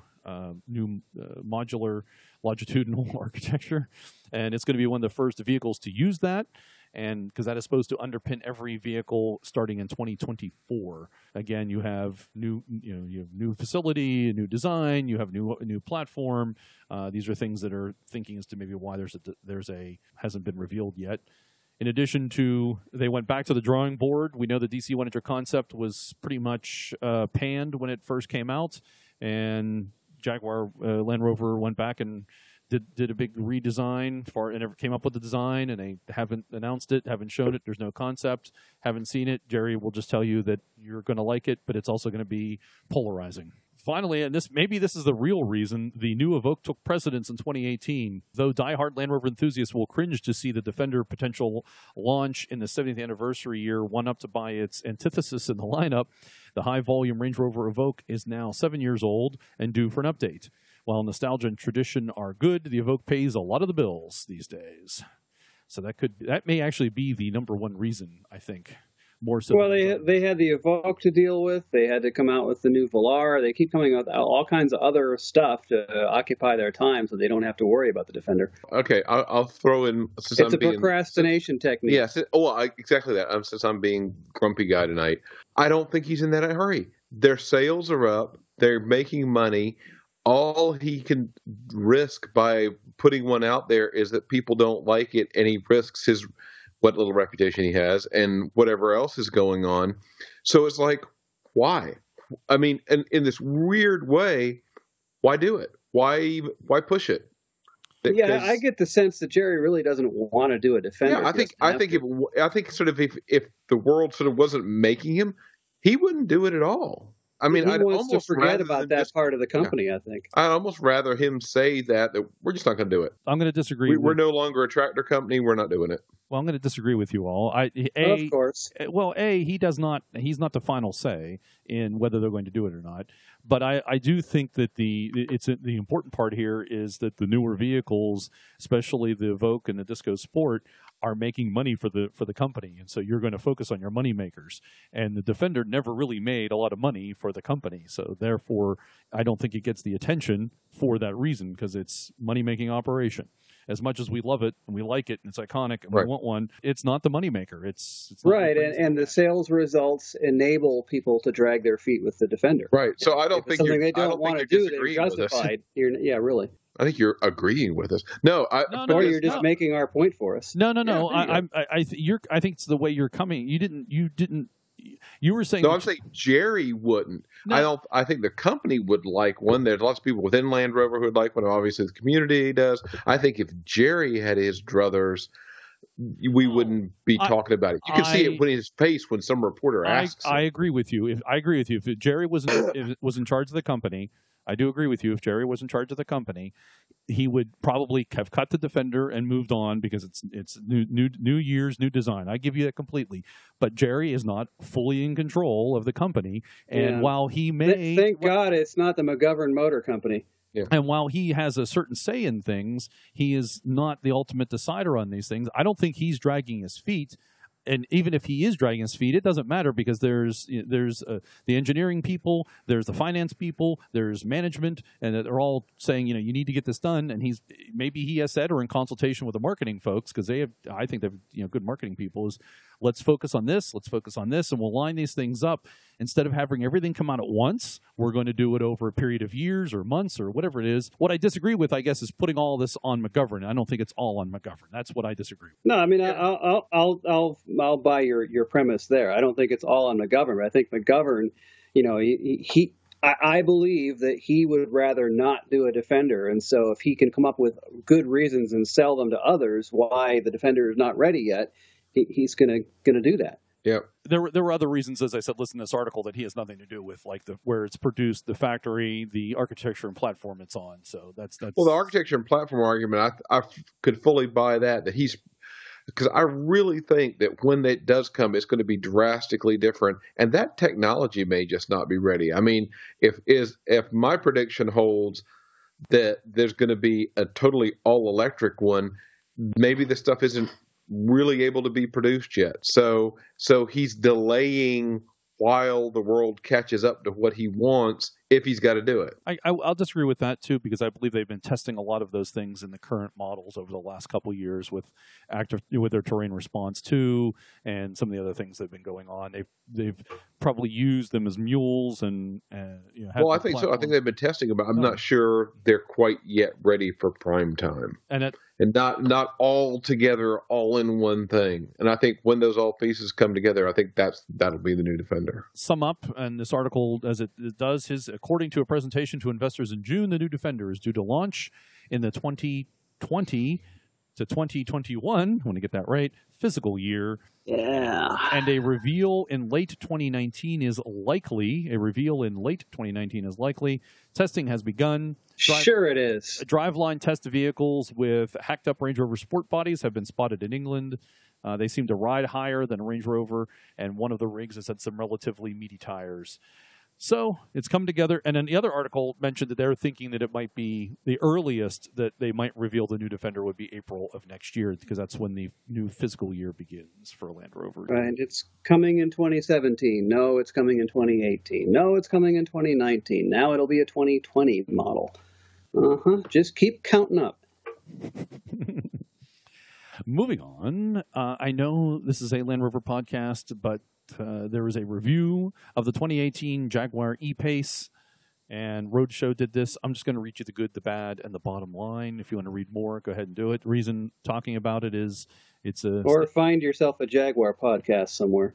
S2: modular longitudinal architecture. And it's going to be one of the first vehicles to use that. And because that is supposed to underpin every vehicle starting in 2024. Again, you have new facility, a new design, you have new platform. These are things that are thinking as to maybe why hasn't been revealed yet. In addition to, they went back to the drawing board. We know the DC-100 concept was pretty much panned when it first came out, and Jaguar Land Rover went back and did a big redesign and came up with the design, and they haven't announced it, haven't shown it. There's no concept, haven't seen it. Jerry will just tell you that you're going to like it, but it's also going to be polarizing. Finally, and maybe this is the real reason, the new Evoque took precedence in 2018. Though diehard Land Rover enthusiasts will cringe to see the Defender potential launch in the 70th anniversary year one-upped by its antithesis in the lineup, the high-volume Range Rover Evoque is now 7 years old and due for an update. While nostalgia and tradition are good, the Evoque pays a lot of the bills these days. So that may actually be the number one reason, I think. More so.
S4: Well, they had the Evoque to deal with. They had to come out with the new Velar. They keep coming out with all kinds of other stuff to occupy their time, so they don't have to worry about the Defender.
S3: Okay, I'll throw in.
S4: It's a procrastination technique.
S3: Yes, exactly that. Since I'm being grumpy guy tonight, I don't think he's in that hurry. Their sales are up. They're making money. All he can risk by putting one out there is that people don't like it, and he risks what little reputation he has and whatever else is going on. So it's like, why? I mean, in this weird way, why do it? Why push it?
S4: Yeah, I get the sense that Jerry really doesn't want to do a Defender.
S3: Yeah, I think sort of if the world sort of wasn't making him, he wouldn't do it at all. I mean,
S4: I'd almost forget about that part of the company, I think.
S3: I'd almost rather him say that we're just not going to do it.
S2: I'm going to disagree.
S3: We're no longer a tractor company. We're not doing it.
S2: Well, I'm going to disagree with you all.
S4: Of course.
S2: Well, he's not the final say in whether they're going to do it or not. But I do think that the important part here is that the newer vehicles, especially the Evoque and the Disco Sport, are making money for the company, and so you're going to focus on your money makers. And the Defender never really made a lot of money for the company, so therefore I don't think it gets the attention for that reason, because it's money making operation. As much as we love it and we like it and it's iconic and we want one, it's not the moneymaker. It's
S4: right, and the sales results enable people to drag their feet with the Defender.
S3: Right. So I don't think
S4: something they don't want to do. They're justified. Yeah, really.
S3: I think you're agreeing with us.
S4: Or you're just making our point for us.
S2: No. Yeah, I think it's the way you're coming. You were saying.
S3: No, I'm saying Jerry wouldn't. No. I think the company would like one. There's lots of people within Land Rover who would like one. Obviously, the community does. I think if Jerry had his druthers, we wouldn't be talking about it. You can see it in his face when some reporter asks.
S2: I agree with you. If Jerry was in charge of the company, I do agree with you. If Jerry was in charge of the company, he would probably have cut the Defender and moved on, because it's new years, new design. I give you that completely. But Jerry is not fully in control of the company, and while he may,
S4: thank God, it's not the McGovern Motor Company.
S3: Yeah.
S2: And while he has a certain say in things, he is not the ultimate decider on these things. I don't think he's dragging his feet. and even if he is dragging his feet, it doesn't matter because there's the engineering people, there's the finance people, there's management, and they're all saying, you need to get this done. And maybe he has said, or in consultation with the marketing folks, because I think they've good marketing people, is let's focus on this, and we'll line these things up. Instead of having everything come out at once, we're going to do it over a period of years or months or whatever it is. What I disagree with, I guess, is putting all this on McGovern. I don't think it's all on McGovern. That's what I disagree with.
S4: No, I mean, I'll buy your premise there. I don't think it's all on McGovern. But I think McGovern, I believe that he would rather not do a Defender. And so if he can come up with good reasons and sell them to others why the Defender is not ready yet, he's going to do that.
S3: Yeah.
S2: There were other reasons, as I said, listen to this article, that he has nothing to do with, like where it's produced, the factory, the architecture and platform it's on. So that's
S3: well, the architecture and platform argument, I could fully buy that he's, because I really think that when it does come, it's going to be drastically different, and that technology may just not be ready. I mean, if my prediction holds that there's going to be a totally all electric one, maybe the stuff isn't really able to be produced yet. So he's delaying while the world catches up to what he wants, if he's got to do it.
S2: I'll disagree with that too, because I believe they've been testing a lot of those things in the current models over the last couple of years with their terrain response 2 and some of the other things that have been going on. They've probably used them as mules and
S3: well, I think so. I think they've been testing them, but I'm not sure they're quite yet ready for prime time. And not all together, all in one thing. And I think when those all pieces come together, I think that'll be the new Defender.
S2: Sum up, and this article, as it does, according to a presentation to investors in June, the new Defender is due to launch in the 2020 to 2021, I want to get that right, fiscal year.
S4: Yeah.
S2: And a reveal in late 2019 is likely. Testing has begun.
S4: Sure it is.
S2: Driveline test vehicles with hacked-up Range Rover Sport bodies have been spotted in England. They seem to ride higher than a Range Rover, and one of the rigs has had some relatively meaty tires. So it's come together. And then the other article mentioned that they're thinking that it might be the earliest that they might reveal the new Defender would be April of next year, because that's when the new fiscal year begins for Land Rover.
S4: Right. It's coming in 2017. No, it's coming in 2018. No, it's coming in 2019. Now it'll be a 2020 model. Just keep counting up.
S2: Moving on. I know this is a Land Rover podcast, but there is a review of the 2018 Jaguar E-Pace, and Roadshow did this. I'm just going to read you the good, the bad, and the bottom line. If you want to read more, go ahead and do it. The reason talking about it is or
S4: find yourself a Jaguar podcast somewhere.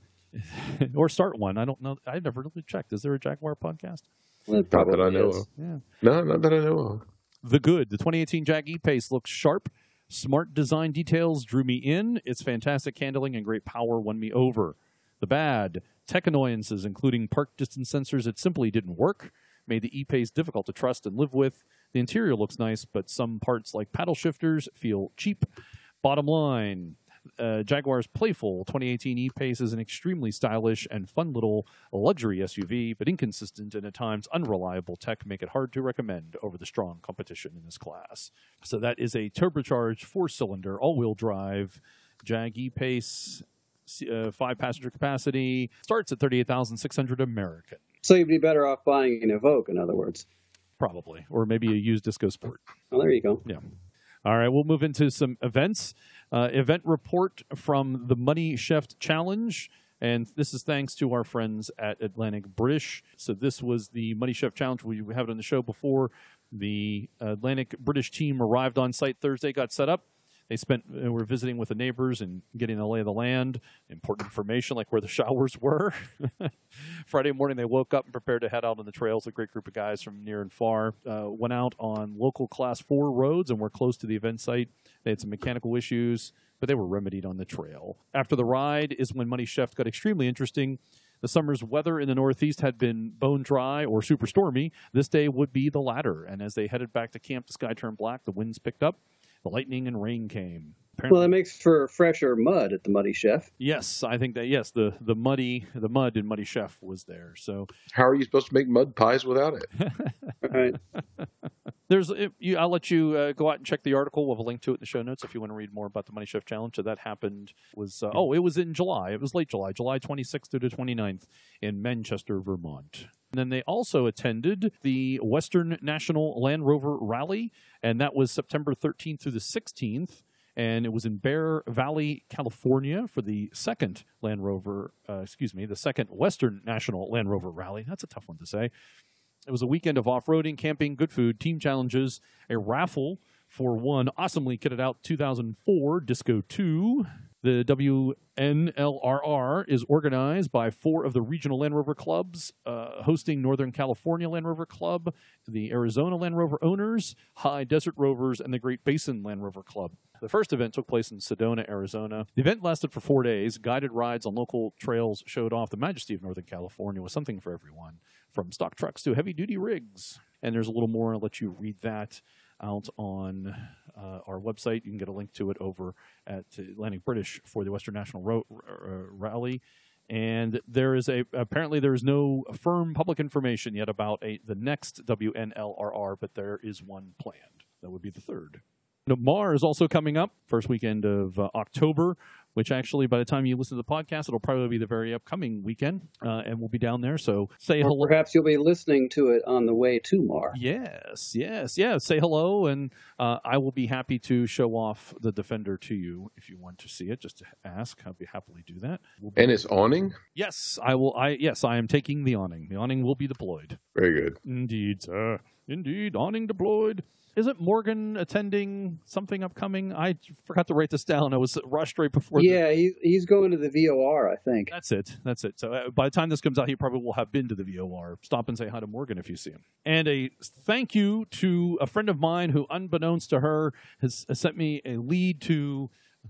S2: Or start one. I don't know. I never really checked. Is there a Jaguar podcast?
S3: Well, not that I know of.
S2: Yeah.
S3: No, not that I know of.
S2: The good. The 2018 Jag E-Pace looks sharp. Smart design details drew me in. Its fantastic handling and great power won me over. The bad. Tech annoyances, including park distance sensors that simply didn't work, made the E-Pace difficult to trust and live with. The interior looks nice, but some parts like paddle shifters feel cheap. Bottom line. Jaguar's playful 2018 E-Pace is an extremely stylish and fun little luxury SUV, but inconsistent and at times unreliable tech make it hard to recommend over the strong competition in this class. So that is a turbocharged 4-cylinder all-wheel drive Jag E-Pace, 5-passenger capacity, starts at $38,600 American.
S4: So you'd be better off buying an Evoque, in other words.
S2: Probably, or maybe a used Disco Sport.
S4: Well, there you go.
S2: Yeah. All right, we'll move into some events. Event report from the Money Chef Challenge, and this is thanks to our friends at Atlantic British. So this was the Money Chef Challenge. We have it on the show before. The Atlantic British team arrived on site Thursday, got set up. They were visiting with the neighbors and getting a lay of the land, important information like where the showers were. Friday morning, they woke up and prepared to head out on the trails. A great group of guys from near and far went out on local Class 4 roads and were close to the event site. They had some mechanical issues, but they were remedied on the trail. After the ride is when Money Chef got extremely interesting. The summer's weather in the Northeast had been bone dry or super stormy. This day would be the latter. And as they headed back to camp, the sky turned black. The winds picked up. The lightning and rain came. Apparently,
S4: well, that makes for fresher mud at the Muddy Chef.
S2: Yes, I think that, yes, the mud in Muddy Chef was there. So
S3: how are you supposed to make mud pies without it?
S4: Right.
S2: I'll let you go out and check the article. We'll have a link to it in the show notes if you want to read more about the Money Chef Challenge. So that happened it was in July. It was late July 26th to the 29th in Manchester, Vermont. And then they also attended the Western National Land Rover Rally, and that was September 13th through the 16th. And it was in Bear Valley, California for the second the second Western National Land Rover Rally. That's a tough one to say. It was a weekend of off-roading, camping, good food, team challenges, a raffle for one awesomely kitted out 2004 Disco 2. The WNLRR is organized by 4 of the regional Land Rover clubs, hosting Northern California Land Rover Club, the Arizona Land Rover Owners, High Desert Rovers, and the Great Basin Land Rover Club. The first event took place in Sedona, Arizona. The event lasted for 4 days. Guided rides on local trails showed off the majesty of Northern California with something for everyone, from stock trucks to heavy-duty rigs. And there's a little more. I'll let you read that out on our website. You can get a link to it over at Atlantic British for the Western National Rally. And apparently there is no firm public information yet about the next WNLRR, but there is one planned. That would be the third. MAR is also coming up, first weekend of October, which actually, by the time you listen to the podcast, it'll probably be the very upcoming weekend, and we'll be down there. So say hello.
S4: Perhaps you'll be listening to it on the way to MAR.
S2: Yes. Say hello, and I will be happy to show off the Defender to you if you want to see it. Just to ask, I'll be happily do that.
S3: And it's awning?
S2: Yes, I will. Yes, I am taking the awning. The awning will be deployed.
S3: Very good.
S2: Indeed, sir. Indeed, awning deployed. Isn't Morgan attending something upcoming? I forgot to write this down. I was rushed right before.
S4: Yeah, he's going to the VOR, I think.
S2: That's it. So by the time this comes out, he probably will have been to the VOR. Stop and say hi to Morgan if you see him. And a thank you to a friend of mine who, unbeknownst to her, has sent me a lead to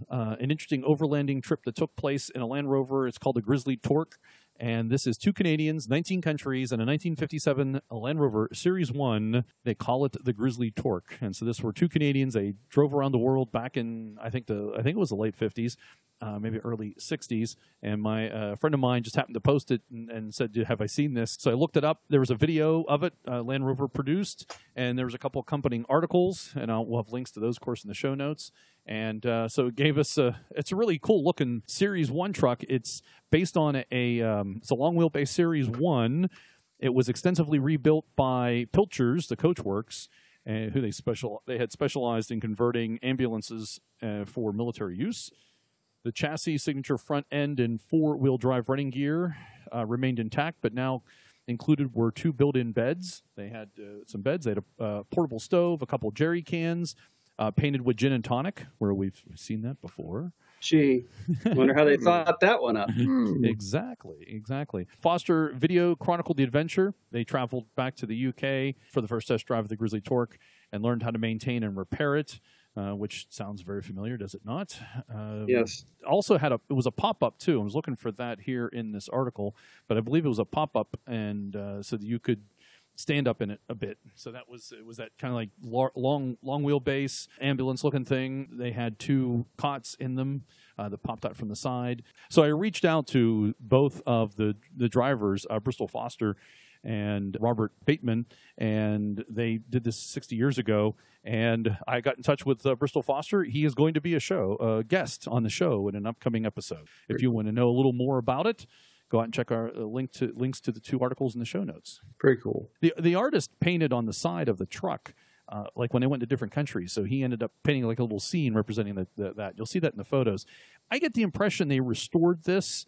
S2: an interesting overlanding trip that took place in a Land Rover. It's called the Grizzly Torque. And this is 2 Canadians, 19 countries, and a 1957 Land Rover Series 1. They call it the Grizzly Torque. And so this were 2 Canadians. They drove around the world back in, I think it was the late 50s, maybe early 60s. And my friend of mine just happened to post it and said, have I seen this? So I looked it up. There was a video of it, Land Rover produced, and there was a couple accompanying articles, and we'll have links to those, of course, in the show notes. And so it gave us it's a really cool looking Series 1 truck. It's based on it's a long wheelbase Series 1. It was extensively rebuilt by Pilchers, the Coachworks, who they had specialized in converting ambulances for military use. The chassis, signature front end, and 4-wheel drive running gear remained intact, but now included were 2 built-in beds. They had some beds. They had a portable stove, a couple jerry cans, painted with gin and tonic, where we've seen that before.
S4: Gee, wonder how they thought that one up.
S2: Exactly. Foster Video chronicled the adventure. They traveled back to the UK for the first test drive of the Grizzly Torque and learned how to maintain and repair it, which sounds very familiar, does it not?
S4: Yes.
S2: Also it was a pop-up, too. I was looking for that here in this article, but I believe it was a pop-up, and so that you could stand up in it a bit. So it was that kind of like long wheelbase ambulance looking thing. They had 2 cots in them that popped out from the side. So I reached out to both of the drivers, Bristol Foster and Robert Bateman, and they did this 60 years ago. And I got in touch with Bristol Foster. He is going to be a guest on the show in an upcoming episode. If you want to know a little more about it, go out and check our links to the 2 articles in the show notes.
S3: Very cool.
S2: The artist painted on the side of the truck, like when they went to different countries. So he ended up painting like a little scene representing that. You'll see that in the photos. I get the impression they restored this.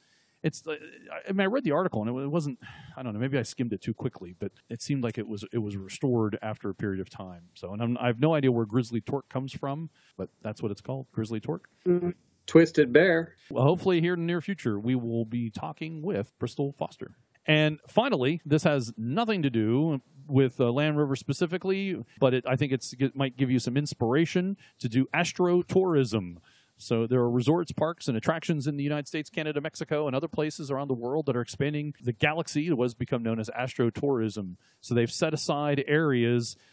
S2: I read the article and it wasn't. I don't know. Maybe I skimmed it too quickly, but it seemed like it was restored after a period of time. So, and I have no idea where Grizzly Torque comes from, but that's what it's called, Grizzly Torque.
S4: Mm-hmm. Twisted Bear.
S2: Well, hopefully here in the near future, we will be talking with Bristol Foster. And finally, this has nothing to do with Land Rover specifically, but I think it might give you some inspiration to do astrotourism. So there are resorts, parks, and attractions in the United States, Canada, Mexico, and other places around the world that are expanding the galaxy. It was become known as astrotourism. So they've set aside areas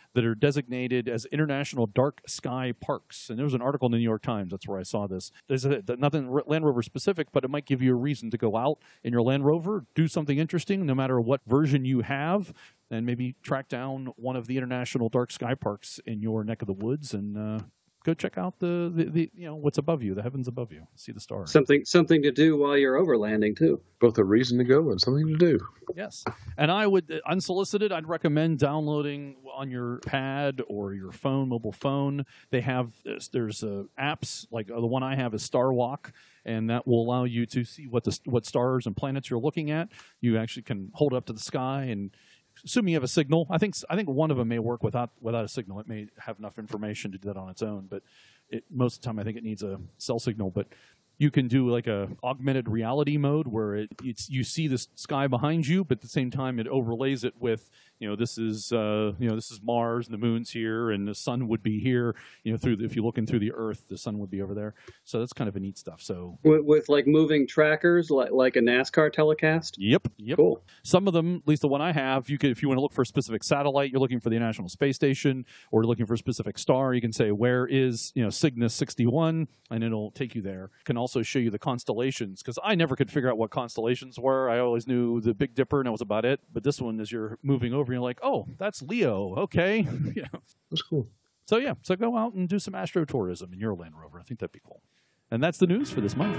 S2: that are designated as international dark sky parks. And there was an article in the New York Times. That's where I saw this. There's nothing Land Rover specific, but it might give you a reason to go out in your Land Rover, do something interesting, no matter what version you have, and maybe track down one of the international dark sky parks in your neck of the woods and go check out the what's above you, the heavens above you, see the stars.
S4: Something to do while you're overlanding too.
S3: Both a reason to go and something to do.
S2: Yes. And I would, unsolicited, I'd recommend downloading on your pad or your phone, mobile phone. They have, there's apps, like the one I have is Star Walk, and that will allow you to see what stars and planets you're looking at. You actually can hold it up to the sky, and assuming you have a signal, I think one of them may work without a signal. It may have enough information to do that on its own, but most of the time I think it needs a cell signal. But you can do like a augmented reality mode where you see the sky behind you, but at the same time it overlays it with, this is Mars and the moon's here and the sun would be here, if you're looking through the Earth, the sun would be over there. So that's kind of a neat stuff. So
S4: with like moving trackers, like a NASCAR telecast.
S2: Yep.
S4: Cool.
S2: Some of them, at least the one I have, if you want to look for a specific satellite, you're looking for the International Space Station, or looking for a specific star, you can say, where is Cygnus 61, and it'll take you there. It can also show you the constellations, because I never could figure out what constellations were. I always knew the Big Dipper, and that was about it. But this one, as you're moving over, you're like, oh, that's Leo. Okay.
S3: That's cool.
S2: So go out and do some astrotourism in your Land Rover. I think that'd be cool. And that's the news for this month.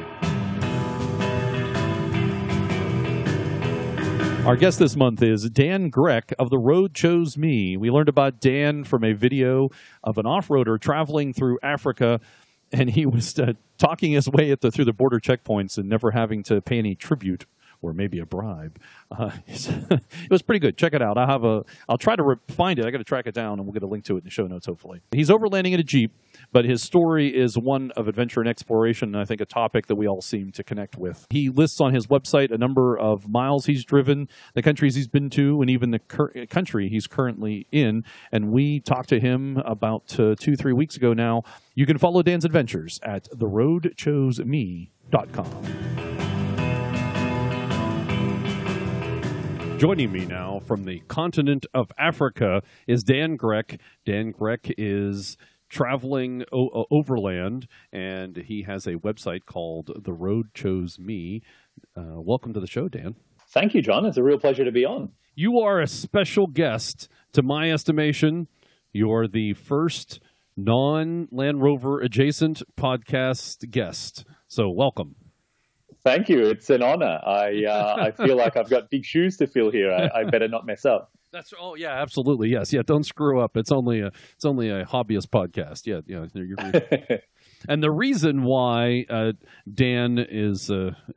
S2: Our guest this month is Dan Grech of The Road Chose Me. We learned about Dan from a video of an off-roader traveling through Africa, and he was talking his way through the border checkpoints and never having to pay any tribute or maybe a bribe. It was pretty good. Check it out. I'll try to find it. I got to track it down, and we'll get a link to it in the show notes, hopefully. He's overlanding in a Jeep, but his story is one of adventure and exploration, and I think a topic that we all seem to connect with. He lists on his website a number of miles he's driven, the countries he's been to, and even the country he's currently in. And we talked to him about 2-3 weeks ago now. You can follow Dan's adventures at theroadchoseme.com. Joining me now from the continent of Africa is Dan Grech. Dan Grech is traveling overland, and he has a website called The Road Chose Me. Welcome to the show, Dan.
S5: Thank you, John. It's a real pleasure to be on.
S2: You are a special guest. To my estimation, you're the first non-Land Rover adjacent podcast guest. So welcome.
S5: Thank you. It's an honor. I feel like I've got big shoes to fill here. I better not mess up.
S2: Yeah, absolutely. Yes. Yeah. Don't screw up. It's only a hobbyist podcast. Yeah. And the reason why Dan is,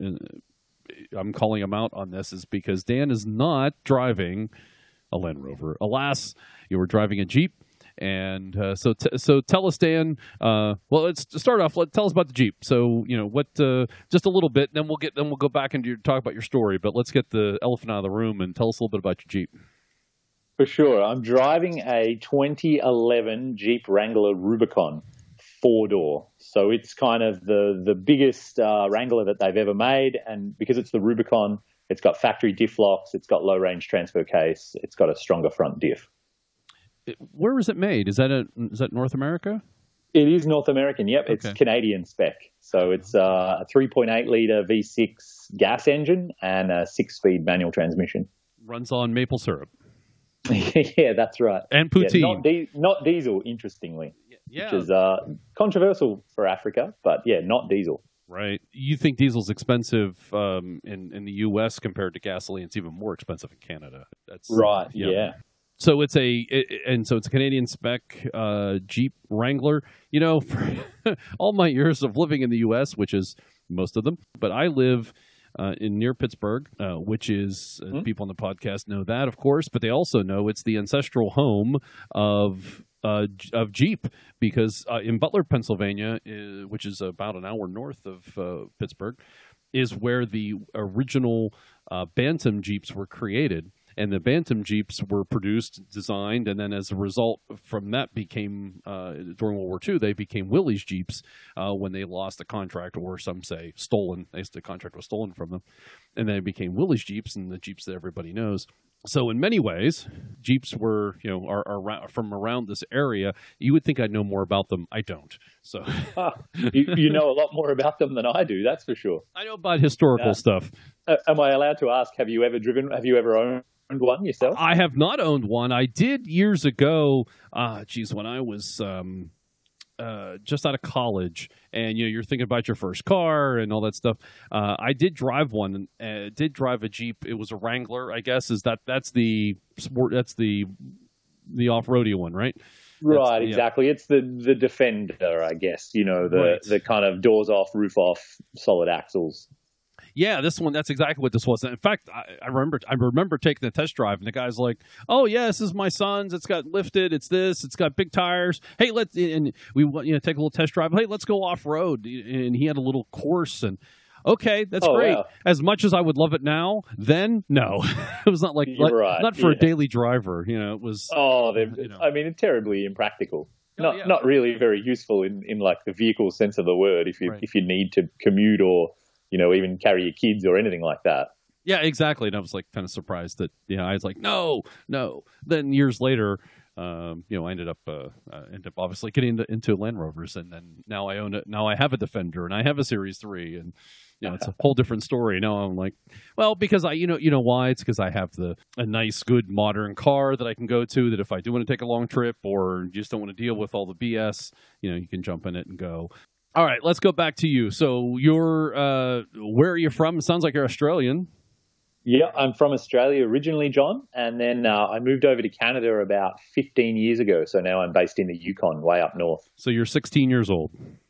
S2: I'm calling him out on this, is because Dan is not driving a Land Rover. Alas, you were driving a Jeep. And so tell us, Dan. Well, let's start off. Tell us about the Jeep. So what? Just a little bit. Then we'll go back and talk about your story. But let's get the elephant out of the room and tell us a little bit about your Jeep.
S5: For sure. I'm driving a 2011 Jeep Wrangler Rubicon 4-door. So it's kind of the biggest Wrangler that they've ever made. And because it's the Rubicon, it's got factory diff locks. It's got low range transfer case. It's got a stronger front diff.
S2: Where is it made? Is that North America?
S5: It is North American. Yep,
S2: Okay.
S5: It's Canadian spec. So it's a 3.8 liter V6 gas engine and a 6-speed manual transmission.
S2: Runs on maple syrup.
S5: Yeah, that's right.
S2: And poutine.
S5: Yeah, not diesel, interestingly.
S2: Yeah.
S5: Which is controversial for Africa, but yeah, not diesel.
S2: Right. You think diesel's expensive in the U.S. compared to gasoline? It's even more expensive in Canada. That's
S5: Right. Yeah.
S2: So it's a Canadian spec Jeep Wrangler. For all my years of living in the U.S., which is most of them, but I live near Pittsburgh, which is people on the podcast know that, of course, but they also know it's the ancestral home of Jeep, because in Butler, Pennsylvania, which is about an hour north of Pittsburgh, is where the original Bantam Jeeps were created. And the Bantam Jeeps were produced, designed, and then as a result from that became, during World War II, they became Willys Jeeps when they lost a contract, or some say stolen. The contract was stolen from them. And then it became Willys Jeeps, and the Jeeps that everybody knows. So in many ways, Jeeps were, are from around this area. You would think I'd know more about them. I don't. So
S5: you know a lot more about them than I do. That's for sure.
S2: I know about historical stuff.
S5: Am I allowed to ask? Have you ever owned one yourself?
S2: I have not owned one. I did years ago. When I was just out of college, and you're thinking about your first car and all that stuff. I did drive one. Did drive a Jeep. It was a Wrangler, I guess. That's the sport? That's the off-roady one, right?
S5: Right, exactly. It's the Defender, I guess. The kind of doors off, roof off, solid axles.
S2: Yeah, this one, that's exactly what this was. In fact, I remember taking the test drive, and the guy's like, "Oh, yeah, this is my son's. It's got lifted. It's this. It's got big tires. Hey, take a little test drive. Hey, let's go off-road." And he had a little course, and okay, that's great. Wow. As much as I would love it now, then, no. It was not not for a daily driver. It was...
S5: I mean, it's terribly impractical. Not really very useful in like the vehicle sense of the word if you need to commute or... even carry your kids or anything like that.
S2: Yeah, exactly. And I was like kind of surprised that, I was like, no. Then years later, I ended up obviously getting into Land Rovers, and then now I own it. Now I have a Defender and I have a Series 3, and it's a whole different story. Now I'm like, well, because you know why? It's because I have a nice, good, modern car that I can go to, that if I do want to take a long trip or just don't want to deal with all the BS, you can jump in it and go. All right, let's go back to you. So you're, where are you from? It sounds like you're Australian.
S5: Yeah, I'm from Australia originally, John, and then I moved over to Canada about 15 years ago. So now I'm based in the Yukon, way up north.
S2: So you're 16 years old.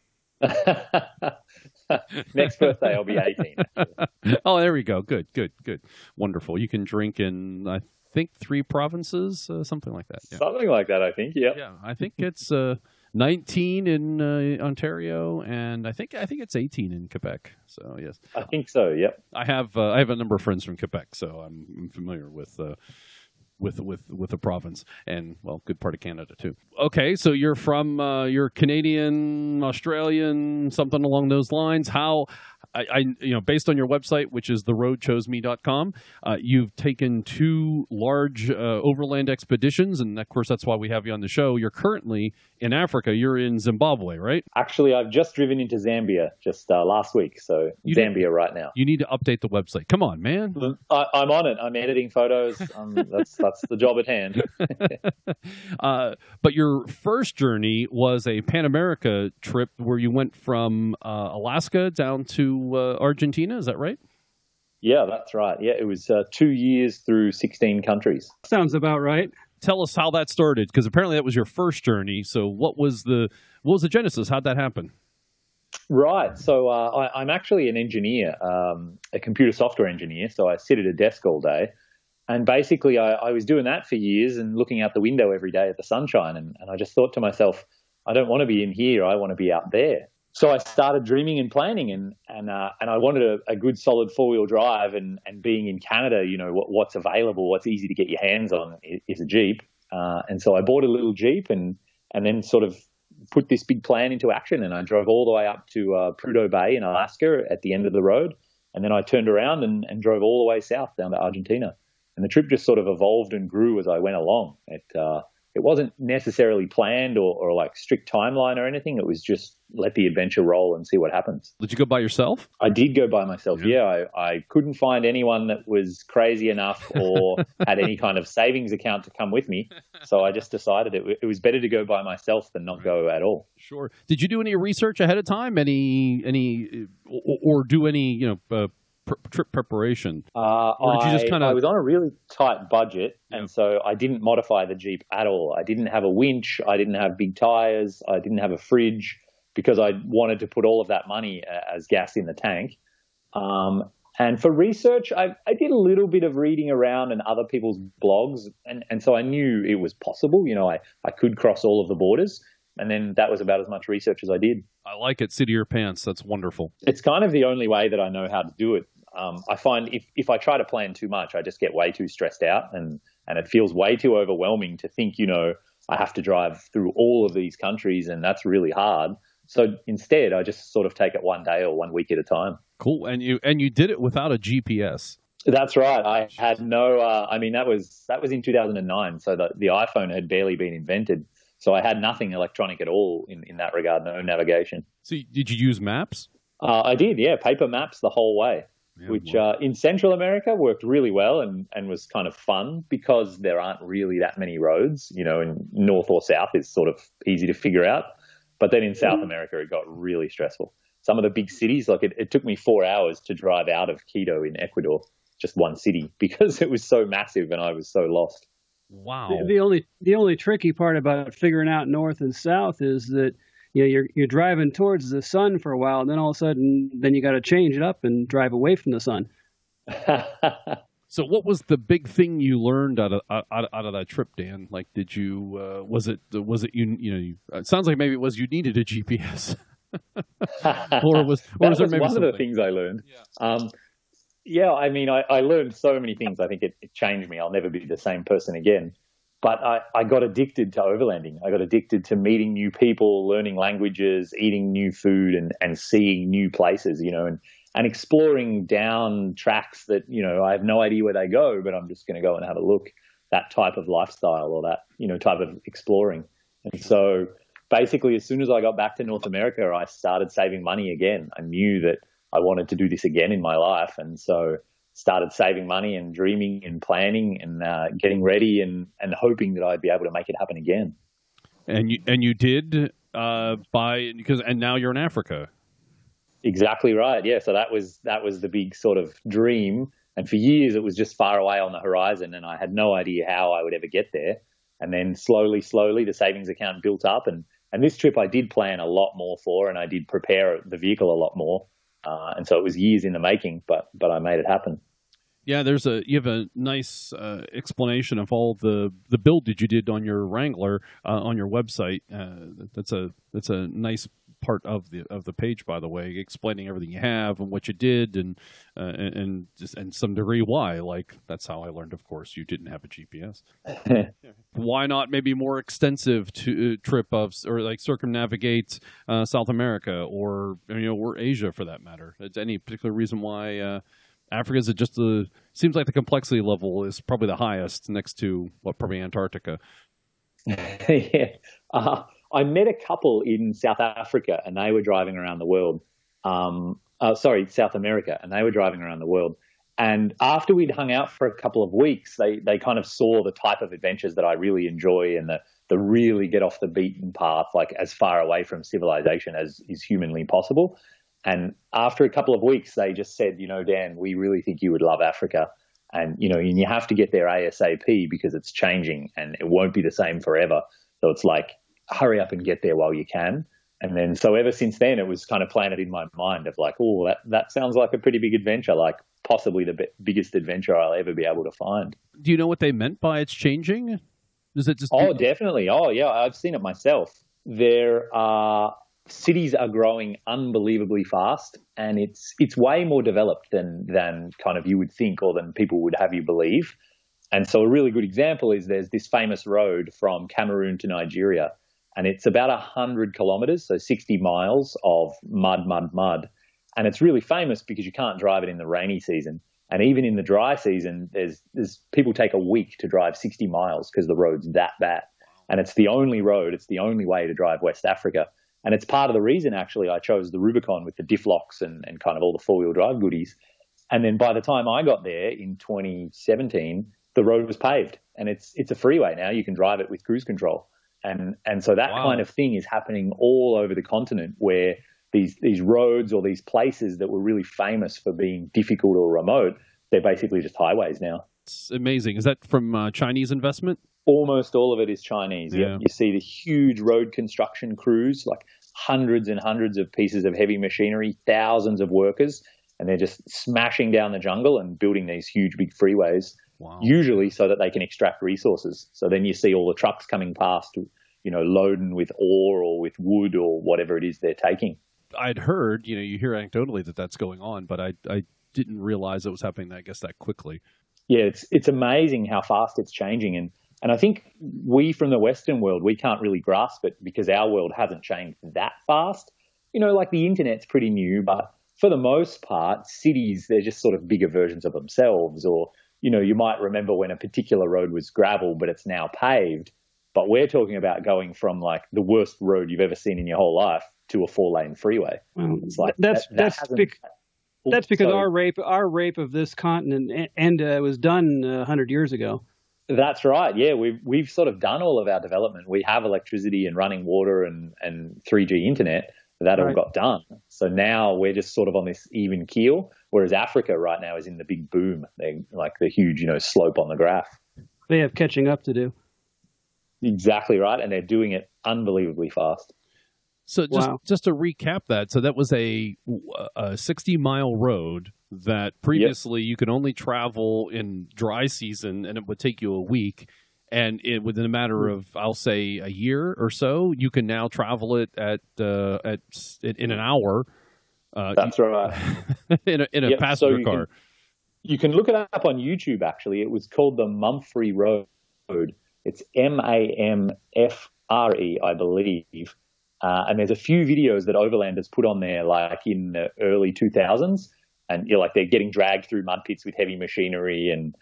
S5: Next birthday, I'll be 18.
S2: Oh, there we go. Good. Wonderful. You can drink in, I think, 3 provinces, something like that.
S5: Yeah. Something like that, I think, yeah.
S2: Yeah, I think it's... 19 in Ontario, and I think it's 18 in Quebec. So yes,
S5: I think so. Yep.
S2: I have a number of friends from Quebec, so I'm familiar with the province, and good part of Canada too. Okay, so you're from you're Canadian, Australian, something along those lines. How I based on your website, which is theroadchoseme.com, you've taken 2 large overland expeditions, and of course that's why we have you on the show. You're currently in Africa. You're in Zimbabwe, right?
S5: Actually, I've just driven into Zambia just last week, so Zambia right now.
S2: You need to update the website. Come on, man.
S5: I'm on it. I'm editing photos. That's the job at hand.
S2: But your first journey was a Pan America trip where you went from Alaska down to Argentina. Is that right?
S5: Yeah, that's right. Yeah, it was 2 years through 16 countries.
S4: Sounds about right.
S2: Tell us how that started, because apparently that was your first journey. So what was the genesis? How'd that happen?
S5: Right. So I'm actually an engineer, a computer software engineer. So I sit at a desk all day. And basically I was doing that for years and looking out the window every day at the sunshine. And I just thought to myself, I don't want to be in here. I want to be out there. So I started dreaming and planning, and I wanted a good solid 4-wheel drive, and being in Canada, what's available, what's easy to get your hands on is a Jeep. And so I bought a little Jeep and then sort of put this big plan into action, and I drove all the way up to Prudhoe Bay in Alaska at the end of the road. And then I turned around and drove all the way south down to Argentina. And the trip just sort of evolved and grew as I went along. It wasn't necessarily planned or like strict timeline or anything. It was just let the adventure roll and see what happens.
S2: Did you go by yourself?
S5: I did go by myself. Yeah, I couldn't find anyone that was crazy enough or had any kind of savings account to come with me. So I just decided it was better to go by myself than not go at all.
S2: Sure. Did you do any research ahead of time? Or do any trip preparation?
S5: Or did you just I was on a really tight budget, and so I didn't modify the Jeep at all. I didn't have a winch. I didn't have big tires. I didn't have a fridge because I wanted to put all of that money as gas in the tank. And for research, I did a little bit of reading around and other people's blogs, and so I knew it was possible. I could cross all of the borders. And then that was about as much research as I did.
S2: I like it. Seat of your pants. That's wonderful.
S5: It's kind of the only way that I know how to do it. I find if I try to plan too much, I just get way too stressed out, and it feels way too overwhelming to think, I have to drive through all of these countries, and that's really hard. So instead, I just sort of take it one day or 1 week at a time.
S2: Cool. And you did it without a GPS.
S5: That's right. I had no. I mean, that was in 2009, so the iPhone had barely been invented. So I had nothing electronic at all in that regard. No navigation.
S2: So did you use maps?
S5: I did, yeah, paper maps the whole way,
S2: Yeah,
S5: which
S2: wow.
S5: in Central America worked really well and was kind of fun because there aren't really that many roads. In north or south is sort of easy to figure out. But then in South America, it got really stressful. Some of the big cities, like it took me 4 hours to drive out of Quito in Ecuador, just one city, because it was so massive and I was so lost.
S2: Wow.
S4: The only tricky part about figuring out north and south is that you're driving towards the sun for a while, and then all of a sudden, then you got to change it up and drive away from the sun.
S2: So what was the big thing you learned out of that trip, Dan? Like, did you it sounds like maybe it was you needed a GPS. or was
S5: That
S2: there
S5: was
S2: maybe
S5: one
S2: something?
S5: of the things I learned.
S2: Yeah.
S5: Yeah, I mean, I learned so many things. I think it changed me. I'll never be the same person again. But I got addicted to overlanding. I got addicted to meeting new people, learning languages, eating new food, and seeing new places, and exploring down tracks that, I have no idea where they go, but I'm just going to go and have a look. That type of lifestyle or that, type of exploring. And so basically, as soon as I got back to North America, I started saving money again. I knew that I wanted to do this again in my life. And so started saving money and dreaming and planning and getting ready and hoping that I'd be able to make it happen again.
S2: And you did and now you're in Africa.
S5: Exactly right. Yeah. So that was the big sort of dream. And for years, it was just far away on the horizon, and I had no idea how I would ever get there. And then slowly, the savings account built up. And this trip I did plan a lot more for, and I did prepare the vehicle a lot more. And so it was years in the making, but I made it happen.
S2: Yeah, you have a nice explanation of all the build that you did on your Wrangler on your website. That's a nice part of the page, by the way, explaining everything you have and what you did and some degree why. Like, that's how I learned, of course, you didn't have a GPS. Why not maybe more extensive trip or like circumnavigate South America or Asia for that matter? Is any particular reason why Africa is seems like the complexity level is probably the highest next to probably Antarctica.
S5: Yeah. I met a couple in South Africa, and they were driving around the world. South America, and they were driving around the world. And after we'd hung out for a couple of weeks, they kind of saw the type of adventures that I really enjoy and the really get off the beaten path, like as far away from civilization as is humanly possible. And after a couple of weeks, they just said, Dan, we really think you would love Africa. And, and you have to get there ASAP because it's changing and it won't be the same forever. So it's like, hurry up and get there while you can. And then, so ever since then, it was kind of planted in my mind of like, oh, that sounds like a pretty big adventure, like possibly the biggest adventure I'll ever be able to find.
S2: Do you know what they meant by it's changing? Is it just?
S5: Oh, definitely. Oh, yeah, I've seen it myself. Cities are growing unbelievably fast, and it's way more developed than kind of you would think or than people would have you believe. And so a really good example is there's this famous road from Cameroon to Nigeria, and it's about 100 kilometers, so 60 miles of mud. And it's really famous because you can't drive it in the rainy season. And even in the dry season, there's people take a week to drive 60 miles because the road's that bad. And it's the only road, it's the only way to drive West Africa. And it's part of the reason, actually, I chose the Rubicon with the diff locks and kind of all the four-wheel drive goodies. And then by the time I got there in 2017, the road was paved. And it's a freeway now. You can drive it with cruise control. And so that kind of thing is happening all over the continent where these roads or these places that were really famous for being difficult or remote, they're basically just highways now.
S2: It's amazing. Is that from Chinese investment?
S5: Almost all of it is Chinese. Yeah. You see the huge road construction crews, like hundreds and hundreds of pieces of heavy machinery, thousands of workers, and they're just smashing down the jungle and building these huge big freeways, usually so that they can extract resources. So then you see all the trucks coming past, loading with ore or with wood or whatever it is they're taking.
S2: I'd heard, you hear anecdotally that that's going on, but I didn't realize it was happening, I guess, that quickly. Yeah,
S5: it's amazing how fast it's changing. And I think we from the Western world, we can't really grasp it because our world hasn't changed that fast. Like the internet's pretty new, but for the most part, cities, they're just sort of bigger versions of themselves. Or, you might remember when a particular road was gravel, but it's now paved. But we're talking about going from like the worst road you've ever seen in your whole life to a 4-lane freeway. It's like
S4: that's because our rape of this continent was done 100 years ago.
S5: That's right. Yeah, we've sort of done all of our development. We have electricity and running water and 3G internet. That all got done. So now we're just sort of on this even keel, whereas Africa right now is in the big boom. They're like the huge, slope on the graph.
S4: They have catching up to do.
S5: Exactly right, and they're doing it unbelievably fast.
S2: So just to recap that, so that was a 60-mile road that previously you could only travel in dry season, and it would take you a week. And within a matter of, I'll say, a year or so, you can now travel it in an hour.
S5: That's right.
S2: in a passenger car.
S5: You can look it up on YouTube. Actually, it was called the Mamfre Road. It's Mamfre, I believe. And there's a few videos that Overlanders put on there, like in the early 2000s, and they're getting dragged through mud pits with heavy machinery, and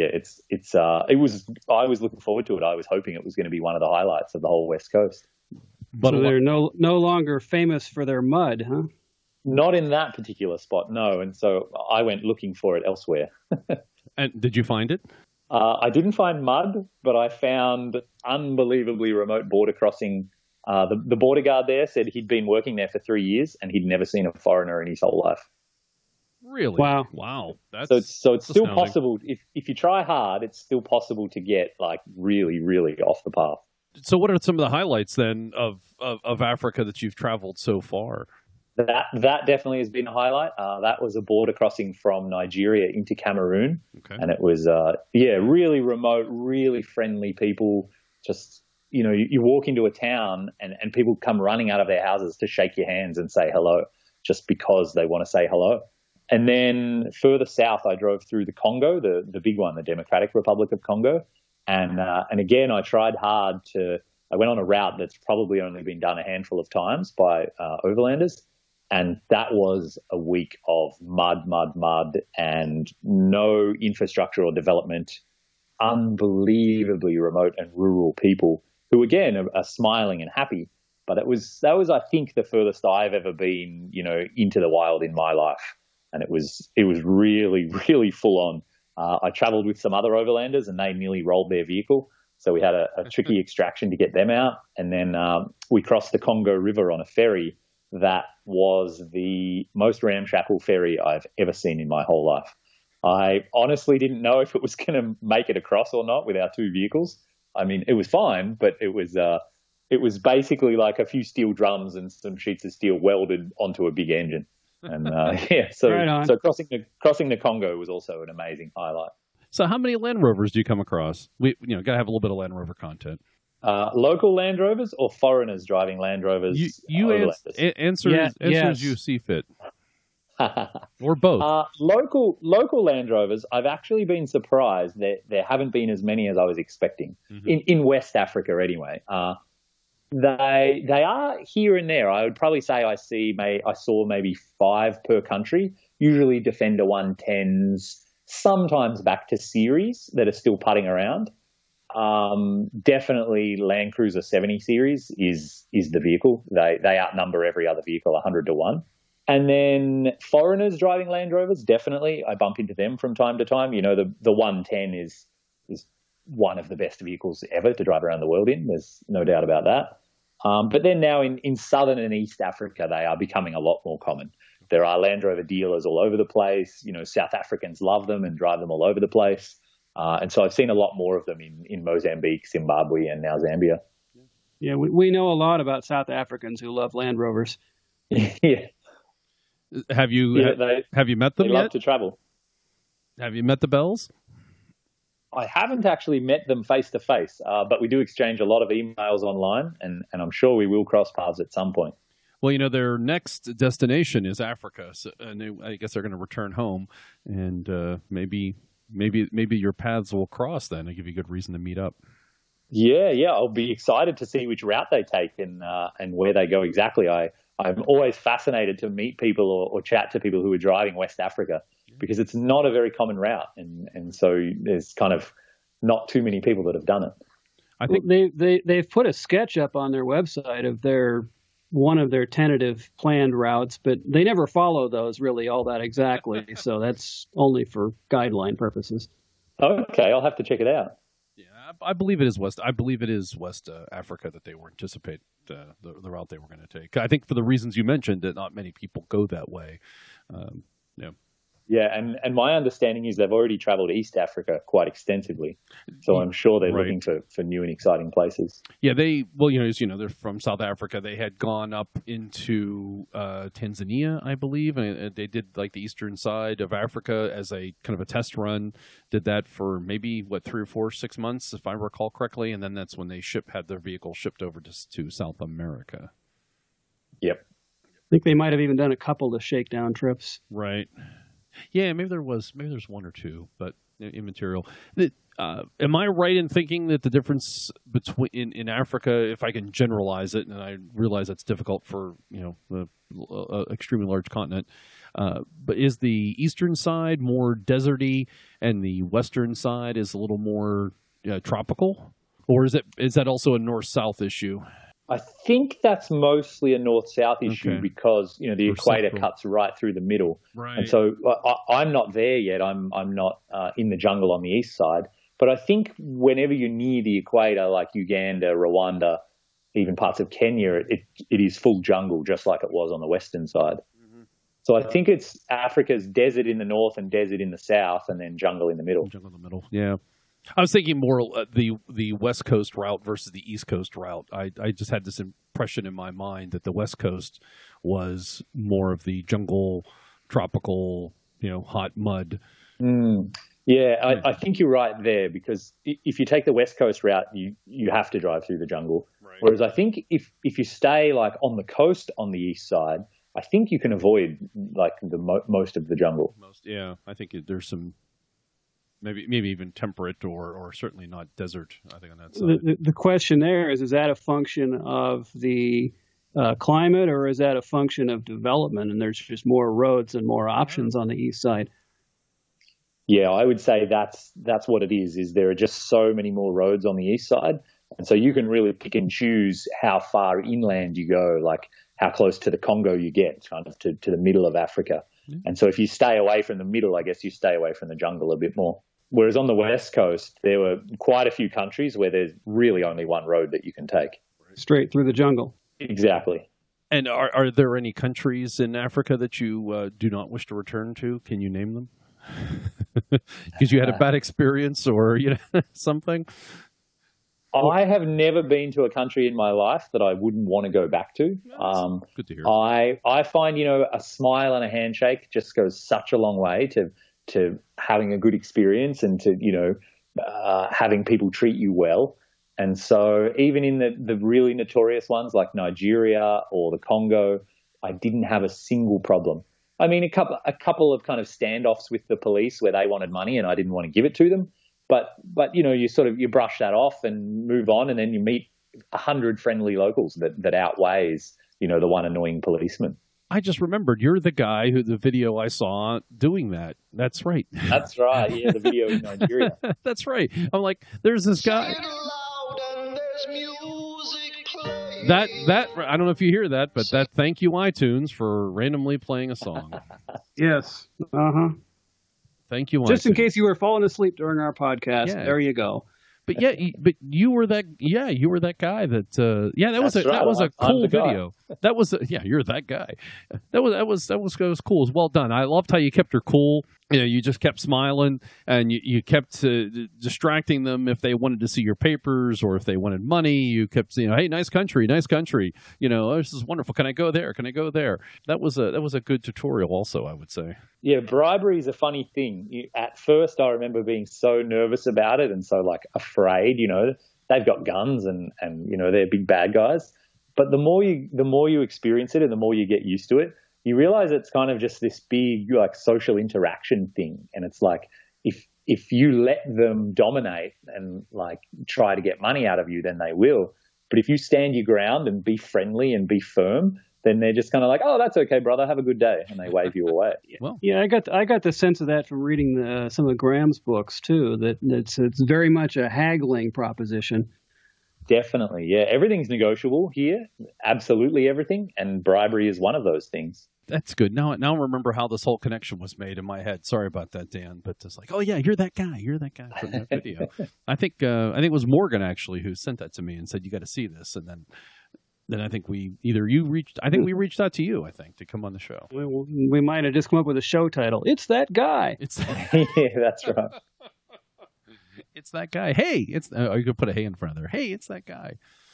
S5: I was looking forward to it. I was hoping it was going to be one of the highlights of the whole West Coast.
S4: But so they're no longer famous for their mud, huh?
S5: Not in that particular spot, no. And so I went looking for it elsewhere.
S2: And did you find it?
S5: I didn't find mud, but I found unbelievably remote border crossing. The border guard there said he'd been working there for 3 years and he'd never seen a foreigner in his whole life.
S2: Really? Wow.
S5: So it's still possible. If you try hard, it's still possible to get like really, really off the path.
S2: So what are some of the highlights then of Africa that you've traveled so far?
S5: That definitely has been a highlight. That was a border crossing from Nigeria into Cameroon.
S2: Okay.
S5: And it was, really remote, really friendly people. Just, you walk into a town and people come running out of their houses to shake your hands and say hello, just because they want to say hello. And then further south, I drove through the Congo, the big one, the Democratic Republic of Congo. And again, I tried hard I went on a route that's probably only been done a handful of times by Overlanders. And that was a week of mud, and no infrastructure or development. Unbelievably remote and rural people who, again, are smiling and happy. But that was, I think, the furthest I've ever been, into the wild in my life. And it was really, really full on. I traveled with some other Overlanders and they nearly rolled their vehicle. So we had a tricky extraction to get them out. And then we crossed the Congo River on a ferry. That was the most ramshackle ferry I've ever seen in my whole life. I honestly didn't know if it was going to make it across or not with our two vehicles. I mean, it was fine, but it was basically like a few steel drums and some sheets of steel welded onto a big engine. And so crossing the Congo was also an amazing highlight.
S2: So how many Land Rovers do you come across? We got to have a little bit of Land Rover content.
S5: Local Land Rovers or foreigners driving Land Rovers?
S2: You answer as you see fit. Or both.
S5: Local Land Rovers, I've actually been surprised that there haven't been as many as I was expecting, in West Africa anyway. They are here and there. I would probably say I saw maybe 5 per country, usually Defender 110s, sometimes back to series that are still putting around. Definitely Land Cruiser 70 series is the vehicle. They outnumber every other vehicle 100 to 1. And then foreigners driving Land Rovers, definitely. I bump into them from time to time. The 110 is one of the best vehicles ever to drive around the world in. There's no doubt about that. But then now in Southern and East Africa, they are becoming a lot more common. There are Land Rover dealers all over the place. South Africans love them and drive them all over the place. And so I've seen a lot more of them in Mozambique, Zimbabwe, and now Zambia.
S4: Yeah, we know a lot about South Africans who love Land Rovers.
S5: Yeah.
S2: Have you met them
S5: yet? They love to travel.
S2: Have you met the Bells?
S5: I haven't actually met them face to face, but we do exchange a lot of emails online, and I'm sure we will cross paths at some point.
S2: Well, their next destination is Africa, so, and I guess they're going to return home, and maybe your paths will cross then and give you a good reason to meet up. Yeah,
S5: I'll be excited to see which route they take and where they go exactly. I I'm always fascinated to meet people or chat to people who are driving West Africa, because it's not a very common route, and so there's kind of not too many people that have done it.
S2: I think
S4: they've put a sketch up on their website of one of their tentative planned routes, but they never follow those really all that exactly. So that's only for guideline purposes.
S5: Okay, I'll have to check it out.
S2: Yeah, I believe it is West. I believe it is West Africa that they were anticipate the route they were going to take. I think for the reasons you mentioned, that not many people go that way. Yeah.
S5: Yeah, and my understanding is they've already travelled East Africa quite extensively, so I'm sure they're looking for new and exciting places.
S2: Yeah, they're from South Africa. They had gone up into Tanzania, I believe, and they did like the eastern side of Africa as a kind of a test run. Did that for maybe 3 or 4, 6 months, if I recall correctly, and then that's when they had their vehicle shipped over to South America.
S5: Yep,
S4: I think they might have even done a couple of shakedown trips.
S2: Right. Yeah, maybe there's 1 or 2, but immaterial. Am I right in thinking that the difference between in Africa, if I can generalize it, and I realize that's difficult for the extremely large continent, but is the eastern side more deserty and the western side is a little more tropical, or is that also a north-south issue?
S5: I think that's mostly a north-south issue because the equator cuts right through the middle,
S2: right.
S5: And so I'm not there yet. I'm not in the jungle on the east side, but I think whenever you're near the equator, like Uganda, Rwanda, even parts of Kenya, it is full jungle, just like it was on the western side. Mm-hmm. So I think it's Africa's desert in the north and desert in the south, and then jungle in the middle.
S2: Jungle in the middle, yeah. I was thinking more the West Coast route versus the East Coast route. I just had this impression in my mind that the West Coast was more of the jungle, tropical, hot mud.
S5: Yeah, I think you're right there, because if you take the West Coast route, you have to drive through the jungle. Right. Whereas I think if you stay like on the coast on the east side, I think you can avoid like most of the jungle.
S2: I think there's some. Maybe even temperate or certainly not desert, I think, on that side.
S4: The question there is that a function of the climate, or is that a function of development, and there's just more roads and more options on the east side?
S5: Yeah, I would say that's what it is there are just so many more roads on the east side, and so you can really pick and choose how far inland you go, like how close to the Congo you get, kind of to the middle of Africa. Mm-hmm. And so if you stay away from the middle, I guess you stay away from the jungle a bit more. Whereas on the West Coast, there were quite a few countries where there's really only one road that you can take.
S4: Straight through the jungle.
S5: Exactly.
S2: And are there any countries in Africa that you do not wish to return to? Can you name them? Because you had a bad experience or something?
S5: I have never been to a country in my life that I wouldn't want to go back to.
S2: Good to hear.
S5: I find, a smile and a handshake just goes such a long way to having a good experience and to, having people treat you well. And so even in the really notorious ones like Nigeria or the Congo, I didn't have a single problem. I mean, a couple of kind of standoffs with the police where they wanted money and I didn't want to give it to them. But you brush that off and move on, and then you meet 100 friendly locals that outweighs, the one annoying policeman.
S2: I just remembered you're the guy who the video I saw doing that. That's right.
S5: That's right. Yeah, the video in Nigeria.
S2: That's right. I'm like, there's this guy. That I don't know if you hear that, but that thank you iTunes for randomly playing a song.
S4: Yes. Uh-huh.
S2: Thank you.
S4: Just in case you were falling asleep during our podcast, There you go.
S2: But you were that. Yeah, you were that guy. That was a cool video. You're that guy. That was cool. It was well done. I loved how you kept her cool. You just kept smiling, and you kept distracting them if they wanted to see your papers or if they wanted money. You kept saying, "Hey, nice country, nice country." Oh, this is wonderful. Can I go there? Can I go there? That was a good tutorial, also, I would say.
S5: Yeah, bribery is a funny thing. At first, I remember being so nervous about it and so afraid. They've got guns and they're big bad guys. But the more you experience it and the more you get used to it, you realize it's kind of just this big social interaction thing. And it's like if you let them dominate and try to get money out of you, then they will. But if you stand your ground and be friendly and be firm, then they're just kind of like, oh, that's okay, brother, have a good day, and they wave you away.
S2: Well,
S4: Yeah, I got the sense of that from reading some of Graham's books too. That it's very much a haggling proposition.
S5: Definitely, yeah. Everything's negotiable here, absolutely everything, and bribery is one of those things.
S2: that's good. Now I remember how this whole connection was made in my head. Sorry about that, Dan. But it's like, oh yeah, you're that guy. You're that guy from that video. I think it was Morgan actually who sent that to me and said you got to see this. And then I think we reached out to you. I think to come on the show.
S4: We might have just come up with a show title. It's that guy.
S2: It's
S5: Yeah, that's right.
S2: it's that guy. Hey, you could put a hey in front of there. Hey, it's that guy.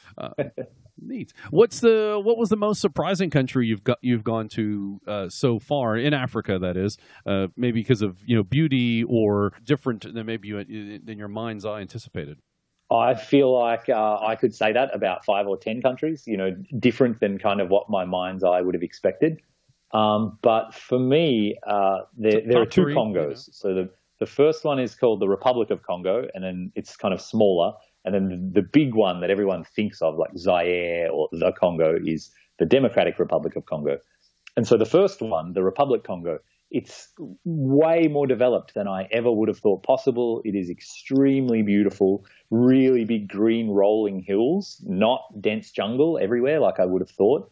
S2: Neat. What was the most surprising country you've gone to so far in Africa? That is, maybe because of beauty or different than maybe than your mind's eye anticipated.
S5: I feel like I could say that about 5 or 10 countries. Different than kind of what my mind's eye would have expected. But for me, there are two Congos. So the first one is called the Republic of Congo, and then it's kind of smaller. And then the big one that everyone thinks of, like Zaire or the Congo, is the Democratic Republic of Congo. And so the first one, the Republic Congo, it's way more developed than I ever would have thought possible. It is extremely beautiful, really big green rolling hills, not dense jungle everywhere like I would have thought.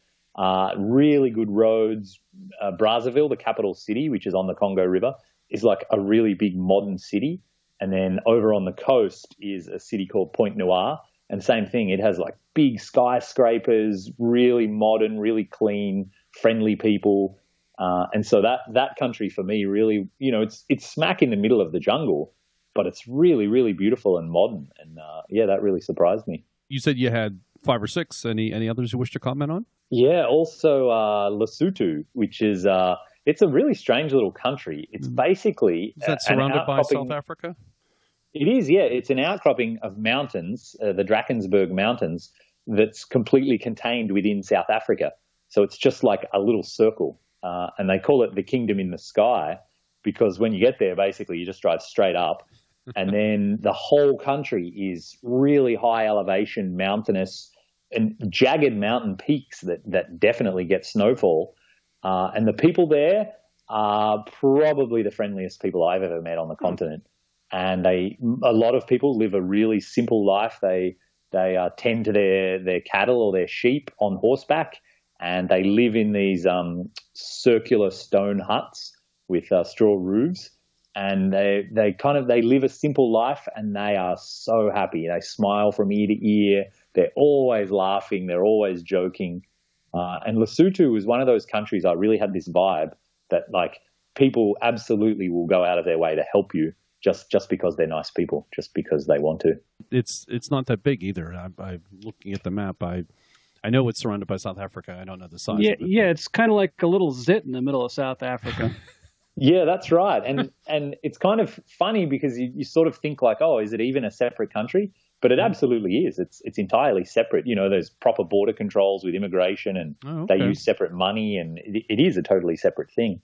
S5: Really good roads. Brazzaville, the capital city, which is on the Congo River, is like a really big modern city. And then over on the coast is a city called Pointe Noire. And same thing, it has like big skyscrapers, really modern, really clean, friendly people. And so that country for me really, it's smack in the middle of the jungle, but it's really, really beautiful and modern. And that really surprised me.
S2: You said you had 5 or 6. Any others you wish to comment on?
S5: Yeah, also Lesotho, which is it's a really strange little country. It's basically
S2: is that surrounded by South Africa?
S5: It is, yeah. It's an outcropping of mountains, the Drakensberg Mountains, that's completely contained within South Africa. So it's just like a little circle. And they call it the kingdom in the sky because when you get there, basically you just drive straight up. And then the whole country is really high elevation, mountainous, and jagged mountain peaks that definitely get snowfall. And the people there are probably the friendliest people I've ever met on the continent. And a lot of people live a really simple life. They tend to their cattle or their sheep on horseback, and they live in these circular stone huts with straw roofs. And they live a simple life, and they are so happy. They smile from ear to ear. They're always laughing. They're always joking. And Lesotho was one of those countries I really had this vibe that like people absolutely will go out of their way to help you. Just because they're nice people, just because they want to.
S2: It's not that big either. I'm looking at the map. I know it's surrounded by South Africa. I don't know the size.
S4: Yeah,
S2: of it.
S4: yeah, it's kind of like a little zit in the middle of South Africa.
S5: Yeah, that's right. And it's kind of funny because you sort of think like, oh, is it even a separate country? But it absolutely is. It's entirely separate. There's proper border controls with immigration, and they use separate money, and it is a totally separate thing.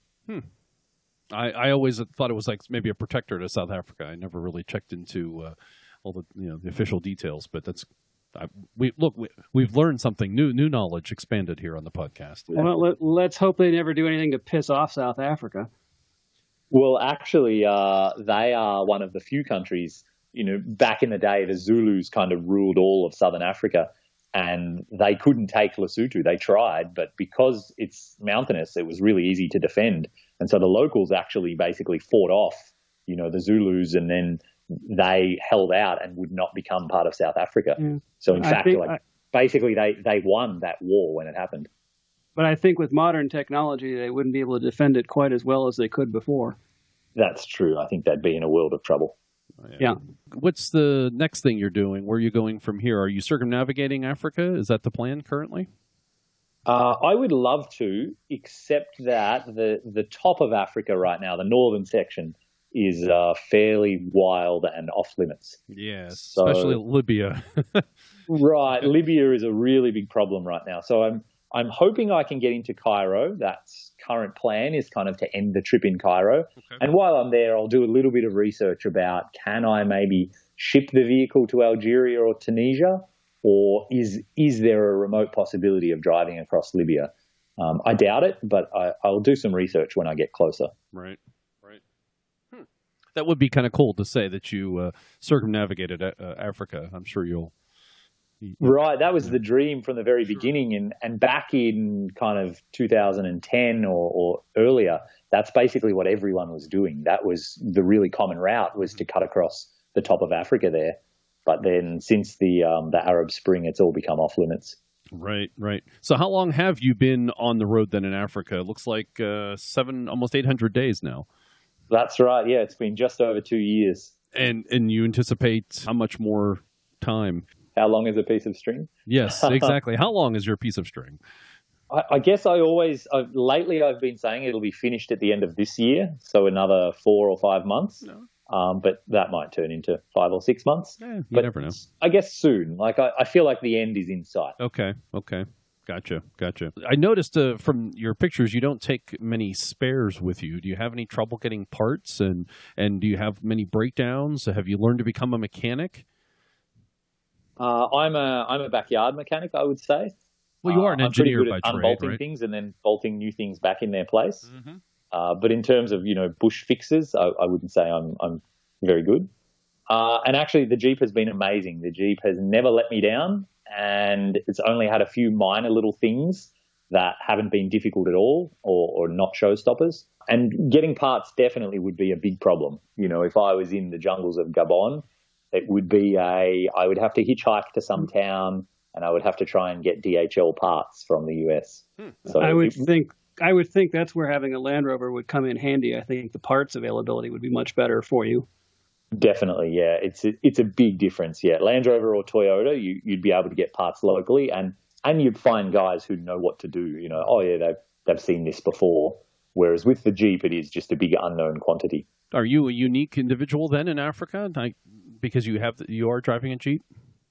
S2: I always thought it was like maybe a protector to South Africa. I never really checked into all the the official details, but that's we've learned something new knowledge expanded here on the podcast.
S4: Well, let's hope they never do anything to piss off South Africa.
S5: Well, actually, they are one of the few countries. Back in the day, the Zulus kind of ruled all of Southern Africa, and they couldn't take Lesotho. They tried, but because it's mountainous, it was really easy to defend. And so the locals actually basically fought off, the Zulus, and then they held out and would not become part of South Africa. Yeah. So in fact, basically they won that war when it happened.
S4: But I think with modern technology, they wouldn't be able to defend it quite as well as they could before.
S5: That's true. I think they'd be in a world of trouble.
S4: Yeah.
S2: What's the next thing you're doing? Where are you going from here? Are you circumnavigating Africa? Is that the plan currently?
S5: I would love to, except that the top of Africa right now, the northern section, is fairly wild and off limits.
S2: Yes, especially Libya.
S5: Right, Libya is a really big problem right now. So I'm hoping I can get into Cairo. That's current plan is kind of to end the trip in Cairo. Okay. And while I'm there, I'll do a little bit of research about can I maybe ship the vehicle to Algeria or Tunisia, or is there a remote possibility of driving across Libya? I doubt it, but I'll do some research when I get closer.
S2: Right. That would be kind of cool to say that you circumnavigated Africa. I'm sure you'll.
S5: Right, that was the dream from the very beginning, and back in kind of 2010 or earlier, that's basically what everyone was doing. That was the really common route, was to cut across the top of Africa there. But then since the Arab Spring, it's all become off limits.
S2: Right. So how long have you been on the road then in Africa? It looks like almost 800 days now.
S5: That's right. Yeah, it's been just over 2 years.
S2: And you anticipate how much more time?
S5: How long is a piece of string?
S2: Yes, exactly. How long is your piece of string?
S5: I guess lately I've been saying it'll be finished at the end of this year, so another 4 or 5 months. No. But that might turn into 5 or 6 months.
S2: You
S5: but
S2: never know.
S5: I guess soon. Like I feel like the end is in sight.
S2: Okay. Gotcha. I noticed from your pictures you don't take many spares with you. Do you have any trouble getting parts, and do you have many breakdowns? Have you learned to become a mechanic?
S5: I'm a backyard mechanic, I would say.
S2: Well, you are an engineer by trade,
S5: unbolting
S2: right?
S5: things and then bolting new things back in their place.
S2: Mm-hmm.
S5: But in terms of bush fixes, I wouldn't say I'm very good. And actually, the Jeep has been amazing. The Jeep has never let me down, and it's only had a few minor little things that haven't been difficult at all or not showstoppers. And getting parts definitely would be a big problem. If I was in the jungles of Gabon, it would be I would have to hitchhike to some town, and I would have to try and get DHL parts from the US. So
S4: I would think that's where having a Land Rover would come in handy. I think the parts availability would be much better for you.
S5: Definitely, yeah. It's a big difference, yeah. Land Rover or Toyota, you'd be able to get parts locally, and you'd find guys who know what to do. They've seen this before. Whereas with the Jeep, it is just a big unknown quantity.
S2: Are you a unique individual then in Africa, because you are driving a Jeep?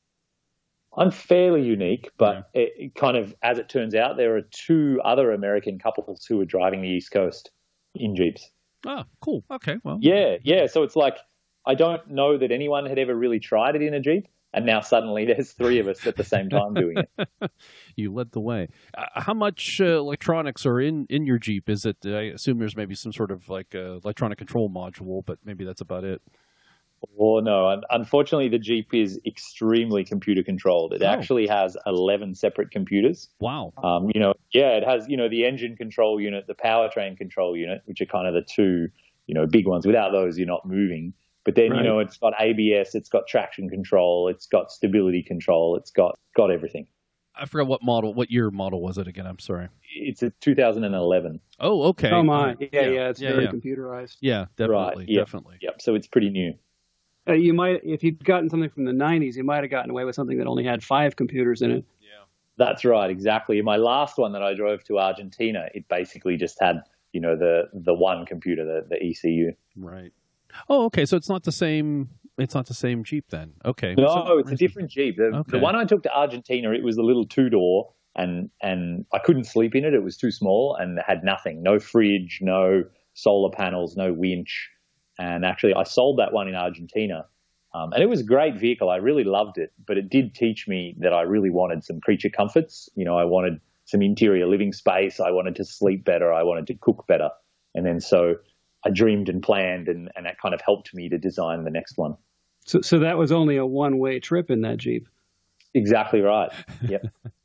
S5: I'm fairly unique, but it kind of, as it turns out, there are 2 other American couples who are driving the East Coast in Jeeps.
S2: Oh, cool. Okay, well.
S5: Yeah. So it's like, I don't know that anyone had ever really tried it in a Jeep, and now suddenly there's 3 of us at the same time doing it.
S2: You led the way. How much electronics are in your Jeep? Is it? I assume there's maybe some sort of electronic control module, but maybe that's about it.
S5: Well, no. Unfortunately, the Jeep is extremely computer controlled. It actually has 11 separate computers.
S2: Wow.
S5: It has the engine control unit, the powertrain control unit, which are kind of the 2 big ones. Without those, you're not moving. But then, it's got ABS, it's got traction control, it's got stability control, it's got everything.
S2: I forgot what year model was it again? I'm sorry.
S5: It's a 2011.
S2: Oh, okay.
S4: Oh, my. Yeah, it's very computerized.
S2: Yeah, definitely.
S5: Right. Yep.
S2: Definitely.
S5: Yep, so it's pretty new.
S4: You might, if you'd gotten something from the 90s, you might have gotten away with something that only had 5 computers in it.
S2: Yeah.
S5: That's right, exactly. In my last one that I drove to Argentina, it basically just had, the one computer, the ECU.
S2: Right. Oh, okay. So it's not the same. It's not the same Jeep then. Okay.
S5: No, it's a different Jeep. The one I took to Argentina, it was a little 2-door, and I couldn't sleep in it. It was too small and had nothing. No fridge, no solar panels, no winch. And actually, I sold that one in Argentina. And it was a great vehicle. I really loved it. But it did teach me that I really wanted some creature comforts. I wanted some interior living space. I wanted to sleep better. I wanted to cook better. And then so I dreamed and planned, and that kind of helped me to design the next one.
S4: So that was only a one-way trip in that Jeep.
S5: Exactly right. Yep.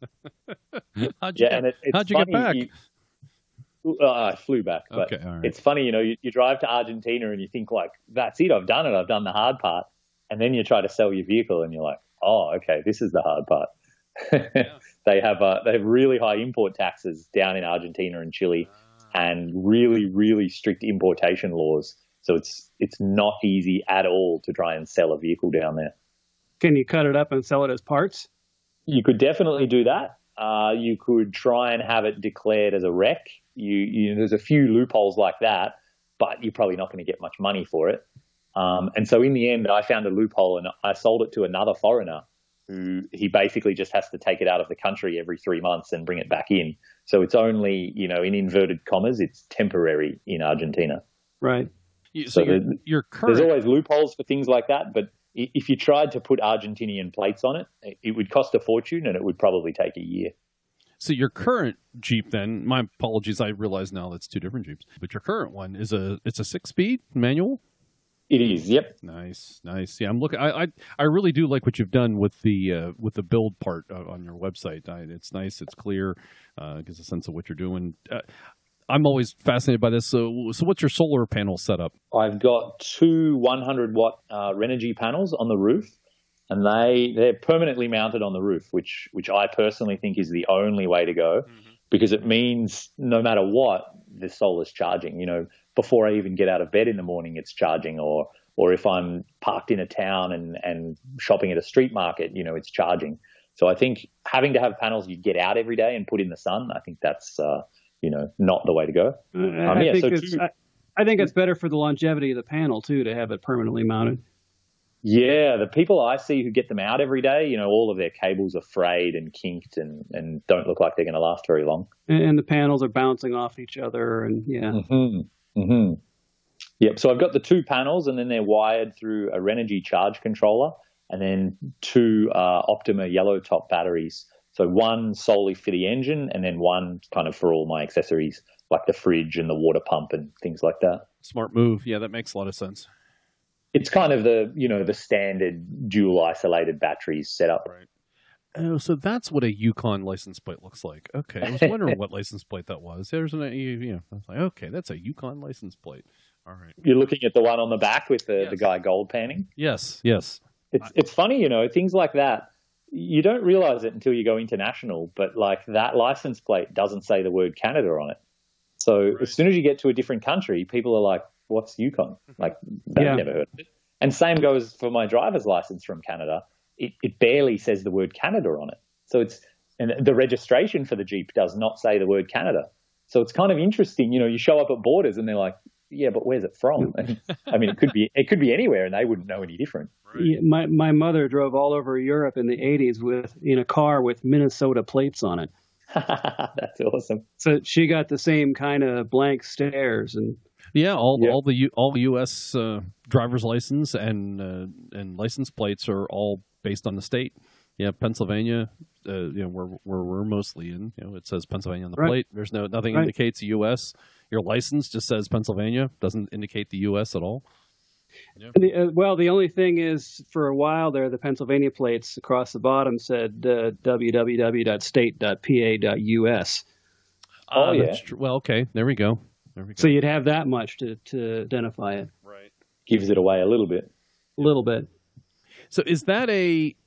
S2: How'd you get back?
S5: I flew back. But
S2: okay, all right.
S5: It's funny, you drive to Argentina and you think like, that's it, I've done it, I've done the hard part. And then you try to sell your vehicle and you're like, oh, okay, this is the hard part. Yeah. They have really high import taxes down in Argentina and Chile, and really, really strict importation laws. So it's not easy at all to try and sell a vehicle down there.
S4: Can you cut it up and sell it as parts?
S5: You could definitely do that. You could try and have it declared as a wreck. There's a few loopholes like that, but you're probably not going to get much money for it. And so in the end, I found a loophole and I sold it to another foreigner who he basically just has to take it out of the country every 3 months and bring it back in. So it's only, in inverted commas, it's temporary in Argentina.
S4: Right.
S2: So your current...
S5: There's always loopholes for things like that, but if you tried to put Argentinian plates on it, it would cost a fortune and it would probably take a year.
S2: So your current Jeep, then, my apologies, I realize now that's two different Jeeps, but your current one is it's a 6-speed manual?
S5: It is, yep.
S2: Nice. Yeah, I'm looking. I really do like what you've done with the build part on your website. It's nice. It's clear. Gives a sense of what you're doing. I'm always fascinated by this. So what's your solar panel setup?
S5: I've got two 100-watt Renogy panels on the roof, and they're permanently mounted on the roof, which I personally think is the only way to go, because it means no matter what, the solar's charging. You know, before I even get out of bed in the morning, it's charging, or if I'm parked in a town and shopping at a street market, you know, it's charging. So I think having to have panels you get out every day and put in the sun, I think that's not the way to go.
S4: I think it's better for the longevity of the panel too to have it permanently mounted.
S5: Yeah, the people I see who get them out every day, you know, all of their cables are frayed and kinked and don't look like they're going to last very long.
S4: And the panels are bouncing off each other, and yeah.
S5: Yep. So I've got the two panels, and then they're wired through a Renogy charge controller, and then two Optima yellow top batteries. So one solely for the engine, and then one kind of for all my accessories, like the fridge and the water pump and things like that.
S2: Smart move. Yeah, that makes a lot of sense.
S5: It's kind of the standard dual isolated batteries setup.
S2: Right. Oh, so that's what a Yukon license plate looks like. Okay, I was wondering what license plate that was. I was like, okay, that's a Yukon license plate. All right.
S5: You're looking at the one on the back with the guy gold panning?
S2: Yes.
S5: It's funny, things like that. You don't realize it until you go international, but like that license plate doesn't say the word Canada on it. So As soon as you get to a different country, people are like, what's Yukon? Like, they've never heard of it. And same goes for my driver's license from Canada. It barely says the word Canada on it. So and the registration for the Jeep does not say the word Canada. So it's kind of interesting, you show up at borders and they're like, yeah, but where's it from? And, I mean, it could be anywhere and they wouldn't know any different.
S4: Right. Yeah, my mother drove all over Europe in the 80s in a car with Minnesota plates on it.
S5: That's awesome.
S4: So she got the same kind of blank stares and.
S2: Yeah, all the U.S. driver's license and license plates are all based on the state. Yeah, Pennsylvania, where we're mostly in. It says Pennsylvania on the plate. There's nothing indicates the U.S. Your license just says Pennsylvania, doesn't indicate the U.S. at all. Yeah.
S4: The only thing is, for a while there, the Pennsylvania plates across the bottom said www.state.pa.us.
S5: Oh, yeah.
S2: Well, okay, there we go.
S4: So you'd have that much to identify it.
S2: Right.
S5: Gives it away a little bit.
S4: A little bit.
S2: So is that a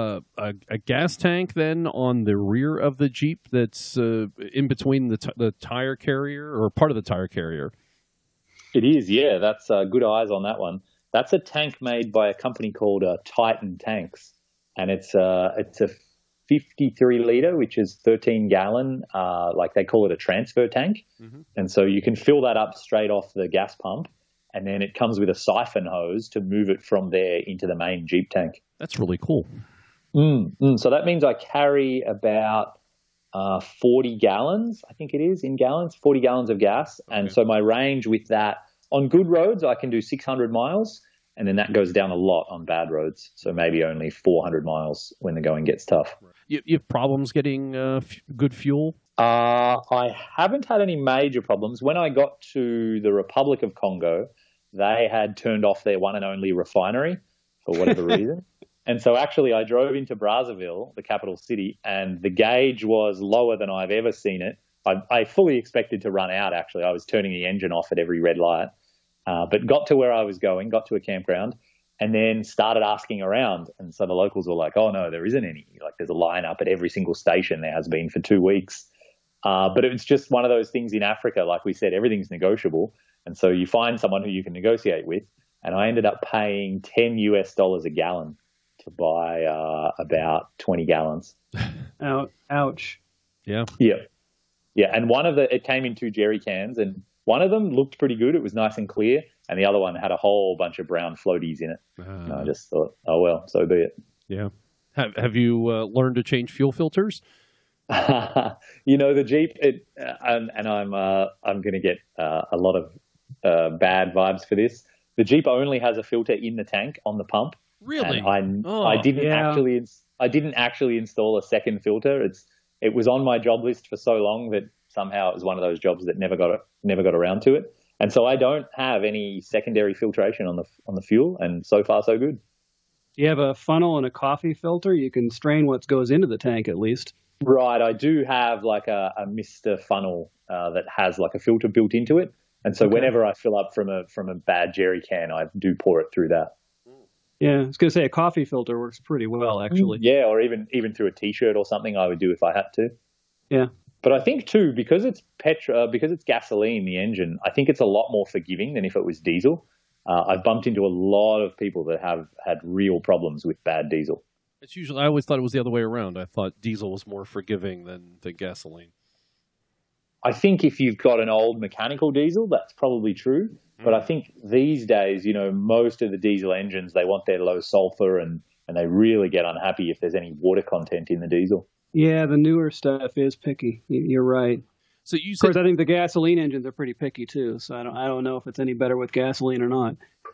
S2: gas tank then on the rear of the Jeep that's in between the tire carrier or part of the tire carrier?
S5: It is, yeah. That's good eyes on that one. That's a tank made by a company called Titan Tanks, and it's a 53-liter, which is 13-gallon, like they call it a transfer tank. Mm-hmm. And so you can fill that up straight off the gas pump, and then it comes with a siphon hose to move it from there into the main Jeep tank.
S2: That's really cool.
S5: So that means I carry about 40 gallons, I think it is, in gallons, 40 gallons of gas. Okay. And so my range with that, on good roads, I can do 600 miles. And then that goes down a lot on bad roads. So maybe only 400 miles when the going gets tough.
S2: You have problems getting good fuel?
S5: I haven't had any major problems. When I got to the Republic of Congo, they had turned off their one and only refinery for whatever reason. And so actually I drove into Brazzaville, the capital city, and the gauge was lower than I've ever seen it. I fully expected to run out, actually. I was turning the engine off at every red light. But got to where I was going, got to a campground, and then started asking around. And so the locals were like, oh, no, there isn't any. Like, there's a line up at every single station. There has been for 2 weeks. But it's just one of those things in Africa. Like we said, everything's negotiable. And so you find someone who you can negotiate with. And I ended up paying $10 a gallon to buy about 20 gallons.
S4: Ouch.
S2: Yeah.
S5: Yeah. And it came in 2 jerry cans, and one of them looked pretty good. It was nice and clear. And the other one had a whole bunch of brown floaties in it. And I just thought, oh, well, so be it.
S2: Yeah. Have you learned to change fuel filters?
S5: The Jeep, I'm going to get a lot of bad vibes for this. The Jeep only has a filter in the tank on the pump.
S2: Really?
S5: And I didn't actually install a second filter. it was on my job list for so long that somehow it was one of those jobs that never got around to it. And so I don't have any secondary filtration on the fuel, and so far so good.
S4: You have a funnel and a coffee filter. You can strain what goes into the tank at least.
S5: Right, I do have like a Mr. funnel that has like a filter built into it, and so whenever I fill up from a bad jerry can, I do pour it through that.
S4: Yeah, I was going to say a coffee filter works pretty well, actually.
S5: Yeah, or even through a T-shirt or something, I would do if I had to.
S4: Yeah.
S5: But I think too, because it's gasoline, the engine, I think it's a lot more forgiving than if it was diesel. I've bumped into a lot of people that have had real problems with bad diesel.
S6: It's usually, I always thought it was the other way around. I thought diesel was more forgiving than gasoline.
S5: I think if you've got an old mechanical diesel, that's probably true. But I think these days, most of the diesel engines, they want their low sulfur and they really get unhappy if there's any water content in the diesel.
S4: Yeah, the newer stuff is picky. You're right.
S6: So you
S4: Of course, I think the gasoline engines are pretty picky too. So I don't know if it's any better with gasoline or not.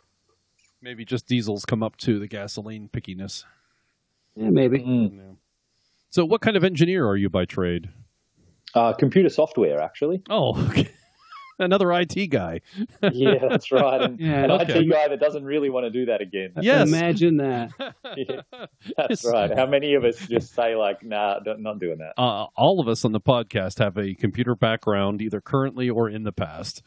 S6: maybe just diesels come up to the gasoline pickiness.
S4: Yeah, maybe.
S6: Yeah. So what kind of engineer are you by trade?
S5: Computer software, actually.
S6: Oh, okay. Another IT guy.
S5: Yeah, that's right. And an
S6: okay.
S5: IT guy that doesn't really want to do that again.
S6: Yes.
S4: Imagine that.
S5: Yeah, that's right. How many of us just say like, nah, not doing that?
S6: All of us on the podcast have a computer background, either currently or in the past.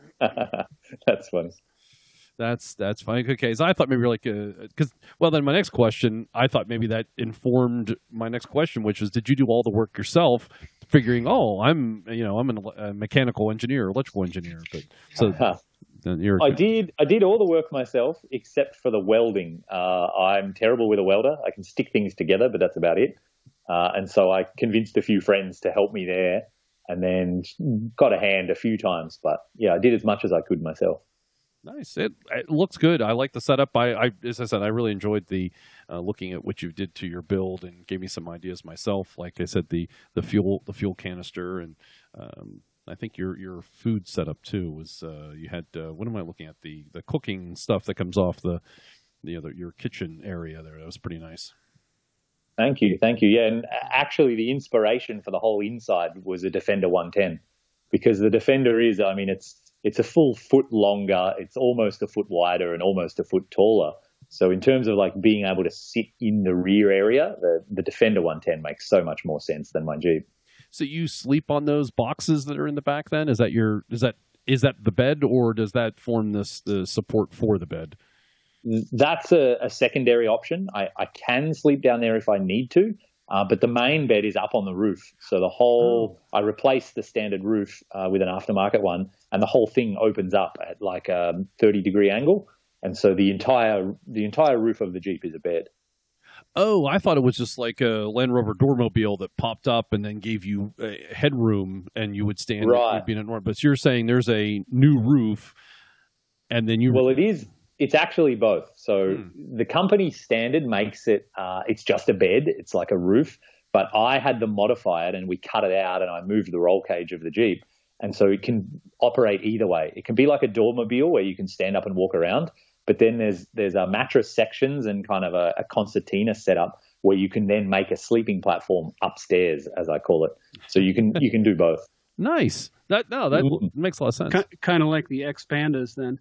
S5: That's funny.
S6: That's fine. Okay, so I thought maybe like then my next question, I thought maybe that informed my next question, which was, did you do all the work yourself, figuring, I'm a mechanical engineer, electrical engineer, but so
S5: I did all the work myself except for the welding. I'm terrible with a welder. I can stick things together, but that's about it. And so I convinced a few friends to help me there, and then got a hand a few times. But yeah, I did as much as I could myself.
S6: Nice. It looks good. I like the setup. As I said, I really enjoyed the looking at what you did to your build and gave me some ideas myself. Like I said, the fuel canister, and I think your food setup too was you had what am I looking at, the cooking stuff that comes off your kitchen area there. That was pretty nice.
S5: Thank you. Yeah, and actually the inspiration for the whole inside was a Defender 110, because the Defender is, it's a full foot longer, it's almost a foot wider and almost a foot taller. So in terms of like being able to sit in the rear area, the Defender 110 makes so much more sense than my Jeep.
S6: So you sleep on those boxes that are in the back then? Is that the bed, or does that form the support for the bed?
S5: That's a secondary option. I can sleep down there if I need to. But the main bed is up on the roof. So I replaced the standard roof with an aftermarket one, and the whole thing opens up at like a 30-degree angle. And so the entire roof of the Jeep is a bed.
S6: Oh, I thought it was just like a Land Rover Doormobile that popped up and then gave you a headroom and you would stand.
S5: Right.
S6: But you're saying there's a new roof, and then you...
S5: Well, it is. It's actually both. So the company standard makes it, it's just a bed. It's like a roof. But I had them modify it, and we cut it out, and I moved the roll cage of the Jeep. And so it can operate either way. It can be like a Doormobile where you can stand up and walk around. But then there's a mattress sections and kind of a concertina setup where you can then make a sleeping platform upstairs, as I call it. So you can do both.
S6: Nice. That makes a lot of sense.
S4: Kind of like the X-Pandas then.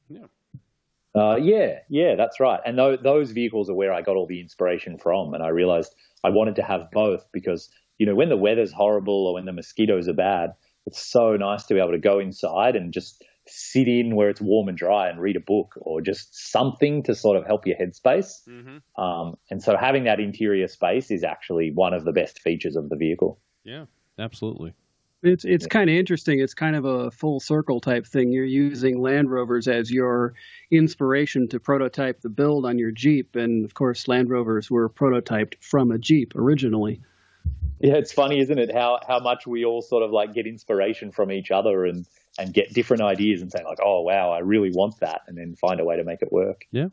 S6: Yeah.
S5: Yeah, that's right. And those vehicles are where I got all the inspiration from. And I realized I wanted to have both because, when the weather's horrible or when the mosquitoes are bad, it's so nice to be able to go inside and just sit in where it's warm and dry and read a book or just something to sort of help your headspace. Mm-hmm. And so having that interior space is actually one of the best features of the vehicle.
S6: Yeah, absolutely.
S4: It's kind of interesting. It's kind of a full circle type thing. You're using Land Rovers as your inspiration to prototype the build on your Jeep. And of course, Land Rovers were prototyped from a Jeep originally.
S5: Yeah, it's funny, isn't it? How much we all sort of like get inspiration from each other and get different ideas and say like, oh, wow, I really want that. And then find a way to make it work.
S6: Yeah.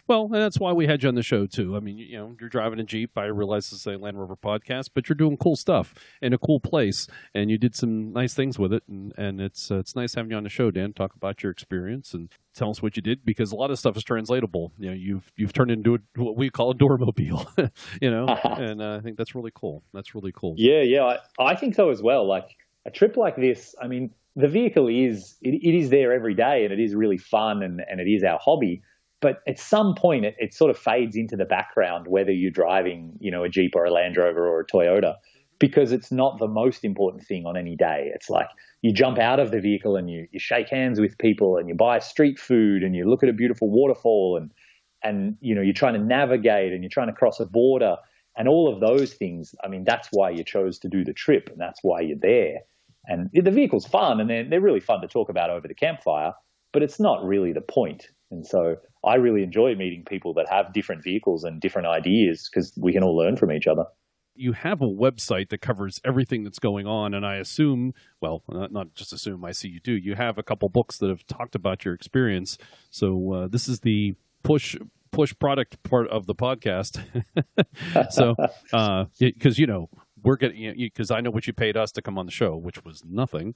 S6: Well, and that's why we had you on the show too. I mean, you're driving a Jeep. I realize this is a Land Rover podcast, but you're doing cool stuff in a cool place, and you did some nice things with it. And it's nice having you on the show, Dan. Talk about your experience and tell us what you did, because a lot of stuff is translatable. You've turned into what we call a doormobile. And I think that's really cool. That's really cool.
S5: Yeah. I think so as well. Like a trip like this, I mean, the vehicle is there every day, and it is really fun, and it is our hobby. But at some point, it sort of fades into the background, whether you're driving, a Jeep or a Land Rover or a Toyota, because it's not the most important thing on any day. It's like you jump out of the vehicle and you shake hands with people, and you buy street food, and you look at a beautiful waterfall, and you're trying to navigate, and you're trying to cross a border, and all of those things. I mean, that's why you chose to do the trip, and that's why you're there. And the vehicle's fun, and they're really fun to talk about over the campfire, but it's not really the point. And so I really enjoy meeting people that have different vehicles and different ideas, because we can all learn from each other.
S6: You have a website that covers everything that's going on, and I assume, well, not just assume, I see you do. You have a couple books that have talked about your experience. So this is the push product part of the podcast. So because we're getting, because I know what you paid us to come on the show, which was nothing.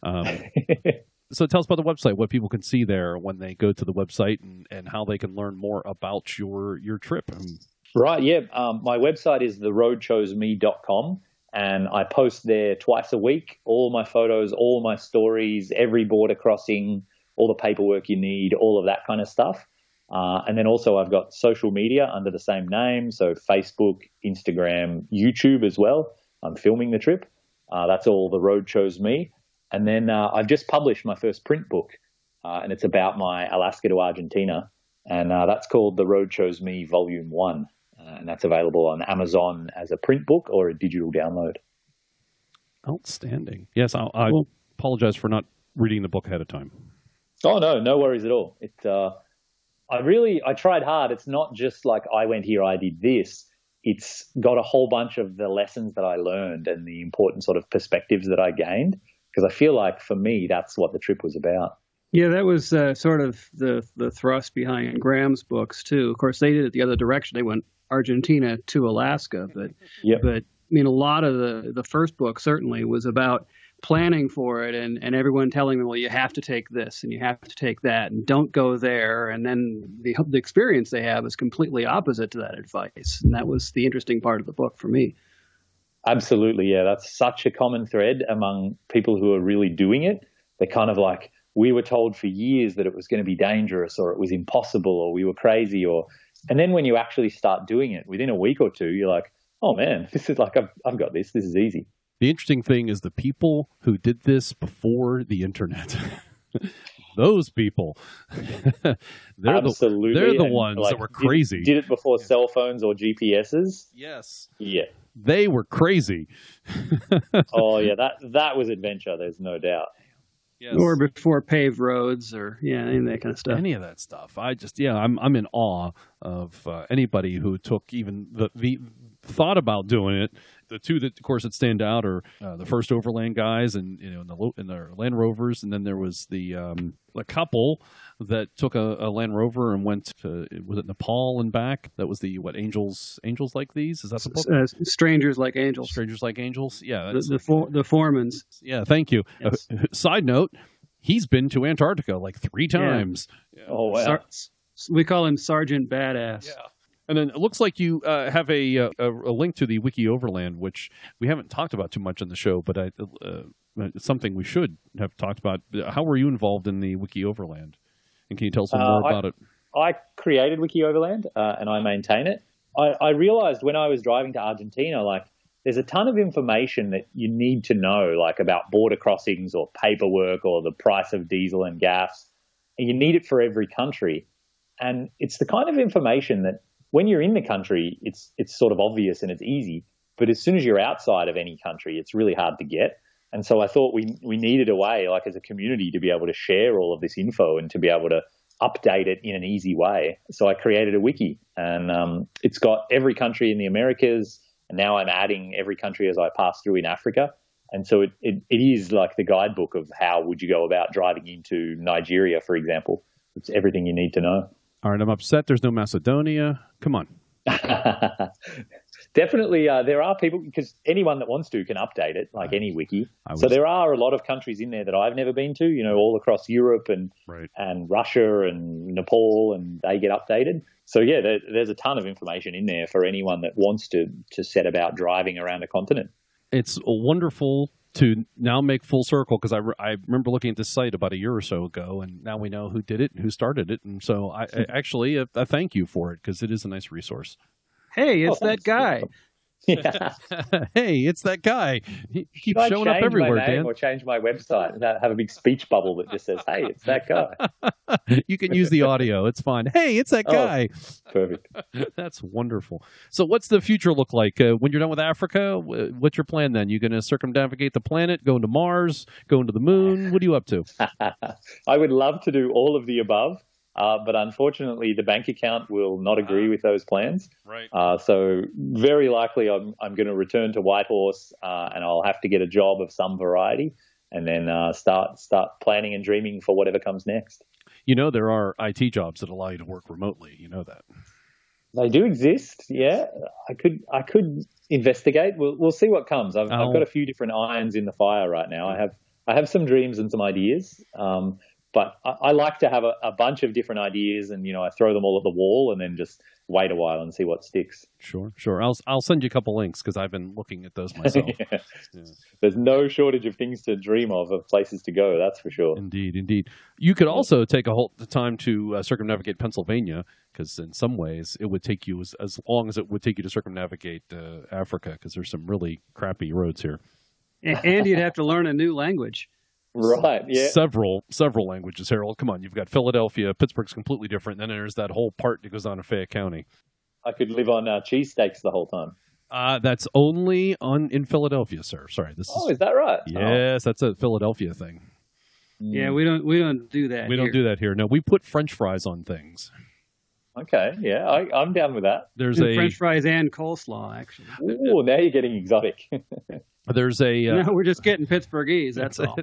S6: So tell us about the website, what people can see there when they go to the website, and how they can learn more about your trip.
S5: Right, yeah. My website is theroadchoseme.com, and I post there twice a week, all my photos, all my stories, every border crossing, all the paperwork you need, all of that kind of stuff. And then also I've got social media under the same name, so Facebook, Instagram, YouTube as well. I'm filming the trip. That's all The Road Chose Me. And then I've just published my first print book, and it's about my Alaska to Argentina. And that's called The Road Chose Me Volume 1. And that's available on Amazon as a print book or a digital download.
S6: Outstanding. Yes, I apologize for not reading the book ahead of time.
S5: Oh, no worries at all. I tried hard. It's not just like I went here, I did this. It's got a whole bunch of the lessons that I learned and the important sort of perspectives that I gained, because I feel like for me, that's what the trip was about.
S4: Yeah, that was sort of the thrust behind Graham's books too. Of course, they did it the other direction. They went Argentina to Alaska, but I mean, a lot of the first book certainly was about planning for it, and everyone telling them, well, you have to take this and you have to take that and don't go there. And then the experience they have is completely opposite to that advice. And that was the interesting part of the book for me.
S5: Absolutely. Yeah. That's such a common thread among people who are really doing it. They're kind of like, we were told for years that it was going to be dangerous, or it was impossible, or we were crazy, and then when you actually start doing it within a week or two, you're like, oh man, this is like, I've got this. This is easy.
S6: The interesting thing is the people who did this before the internet. Those people, they're the ones that were crazy.
S5: Did it before cell phones or GPSs?
S6: Yes.
S5: Yeah.
S6: They were crazy.
S5: Oh yeah, that was adventure. There's no doubt.
S6: Yes.
S4: Or before paved roads, or any of that kind of stuff.
S6: Any of that stuff. I'm in awe of anybody who took even the thought about doing it. The two that, of course, that stand out are the first overland guys, and in the Land Rovers, and then there was the couple that took a Land Rover and went to, was it Nepal and back? That was the Angels Like These? Is that the book?
S4: Strangers Like Angels.
S6: Strangers Like Angels. Yeah,
S4: the Foremans.
S6: Yeah, thank you. Yes. Side note: he's been to Antarctica like 3 times.
S5: Yeah. Oh wow!
S4: We call him Sergeant Badass.
S6: Yeah. And then it looks like you have a link to the Wiki Overland, which we haven't talked about too much on the show, but it's something we should have talked about. How were you involved in the Wiki Overland? And can you tell us more about it?
S5: I created Wiki Overland, and I maintain it. I realized when I was driving to Argentina, like, there's a ton of information that you need to know, like about border crossings or paperwork or the price of diesel and gas. And you need it for every country. And it's the kind of information that when you're in the country, it's sort of obvious and it's easy. But as soon as you're outside of any country, it's really hard to get. And so I thought we needed a way, like as a community, to be able to share all of this info and to be able to update it in an easy way. So I created a wiki, and it's got every country in the Americas. And now I'm adding every country as I pass through in Africa. And so it is like the guidebook of how would you go about driving into Nigeria, for example. It's everything you need to know.
S6: All right, I'm upset there's no Macedonia. Come on.
S5: Definitely, there are people, because anyone that wants to can update it, like any wiki. So there are a lot of countries in there that I've never been to, all across Europe and Russia and Nepal, and they get updated. So yeah, there's a ton of information in there for anyone that wants to set about driving around a continent.
S6: It's wonderful to now make full circle, because I remember looking at this site about a year or so ago, and now we know who did it and who started it. And so I thank you for it, because it is a nice resource.
S4: Hey, it's that guy.
S5: Yeah.
S6: Hey, it's that guy. He keeps
S5: Should
S6: showing
S5: I
S6: up
S5: change
S6: everywhere,
S5: my name
S6: Dan.
S5: or change my website and have a big speech bubble that just says, "Hey, it's that guy."
S6: You can use the audio. It's fine. Hey, it's that guy.
S5: Perfect.
S6: That's wonderful. So what's the future look like? When you're done with Africa, what's your plan then? You going to circumnavigate the planet, going to Mars, going to the moon? What are you up to?
S5: I would love to do all of the above. But unfortunately, the bank account will not agree with those plans.
S6: Right.
S5: So very likely I'm going to return to Whitehorse, and I'll have to get a job of some variety, and then start planning and dreaming for whatever comes next.
S6: There are IT jobs that allow you to work remotely. You know that.
S5: They do exist. Yeah, I could investigate. We'll see what comes. I've got a few different irons in the fire right now. I have some dreams and some ideas. But I like to have a bunch of different ideas, and I throw them all at the wall and then just wait a while and see what sticks.
S6: Sure. I'll send you a couple links, because I've been looking at those myself.
S5: Yeah. There's no shortage of things to dream of places to go. That's for sure.
S6: Indeed. You could also take the time to circumnavigate Pennsylvania, because in some ways it would take you as long as it would take you to circumnavigate Africa, because there's some really crappy roads here.
S4: And you'd have to learn a new language.
S5: Right, yeah.
S6: Several languages, Harold. Come on, you've got Philadelphia. Pittsburgh's completely different. Then there's that whole part that goes on in Fayette County.
S5: I could live on cheesesteaks the whole time.
S6: That's only in Philadelphia, sir. Sorry.
S5: Is that right?
S6: Yes, that's a Philadelphia thing.
S4: Yeah, we don't do that.
S6: We don't do that here. No, we put French fries on things.
S5: Okay, yeah, I'm down with that.
S6: There's
S4: French fries and coleslaw, actually.
S5: Ooh, now you're getting exotic.
S6: There's
S4: no, we're just getting Pittsburghese. That's all.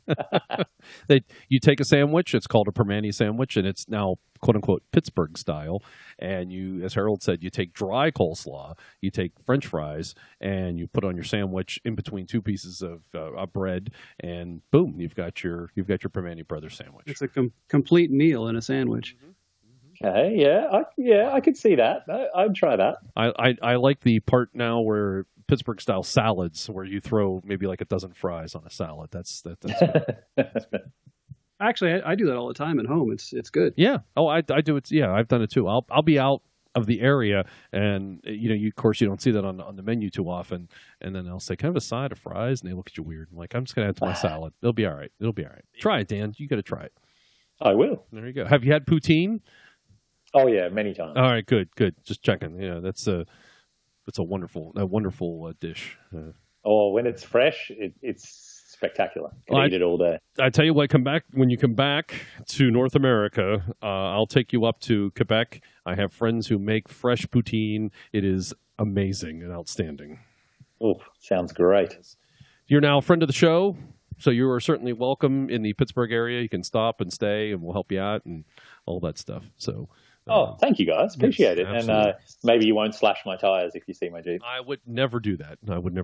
S6: You take a sandwich. It's called a Permane sandwich, and it's now "quote unquote" Pittsburgh style. And you, as Harold said, you take dry coleslaw, you take French fries, and you put on your sandwich in between two pieces of bread, and boom, you've got your Permane Brothers sandwich.
S4: It's a complete meal in a sandwich.
S5: Okay, I could see that. I'd try that.
S6: I like the part now where Pittsburgh style salads, where you throw maybe like a dozen fries on a salad. That's good. That's good.
S4: Actually, I do that all the time at home. It's good.
S6: Yeah. Oh, I do it. Yeah, I've done it too. I'll be out of the area, and of course you don't see that on the menu too often. And then I'll say, "Can I have a side of fries?" And they look at you weird. I'm like, "I'm just gonna add to my salad. It'll be all right. Try it, Dan. You got to try it."
S5: I will.
S6: There you go. Have you had poutine?
S5: Oh yeah, many times.
S6: All right, good. Just checking. Yeah, that's a wonderful dish.
S5: When it's fresh, it's spectacular. I eat it all day.
S6: I tell you what, when you come back to North America, I'll take you up to Quebec. I have friends who make fresh poutine. It is amazing and outstanding.
S5: Oh, sounds great.
S6: You're now a friend of the show, so you are certainly welcome in the Pittsburgh area. You can stop and stay, and we'll help you out and all that stuff. So.
S5: Thank you guys. Appreciate it.
S6: Absolutely.
S5: And maybe you won't slash my tires if you see my Jeep.
S6: I would never do that.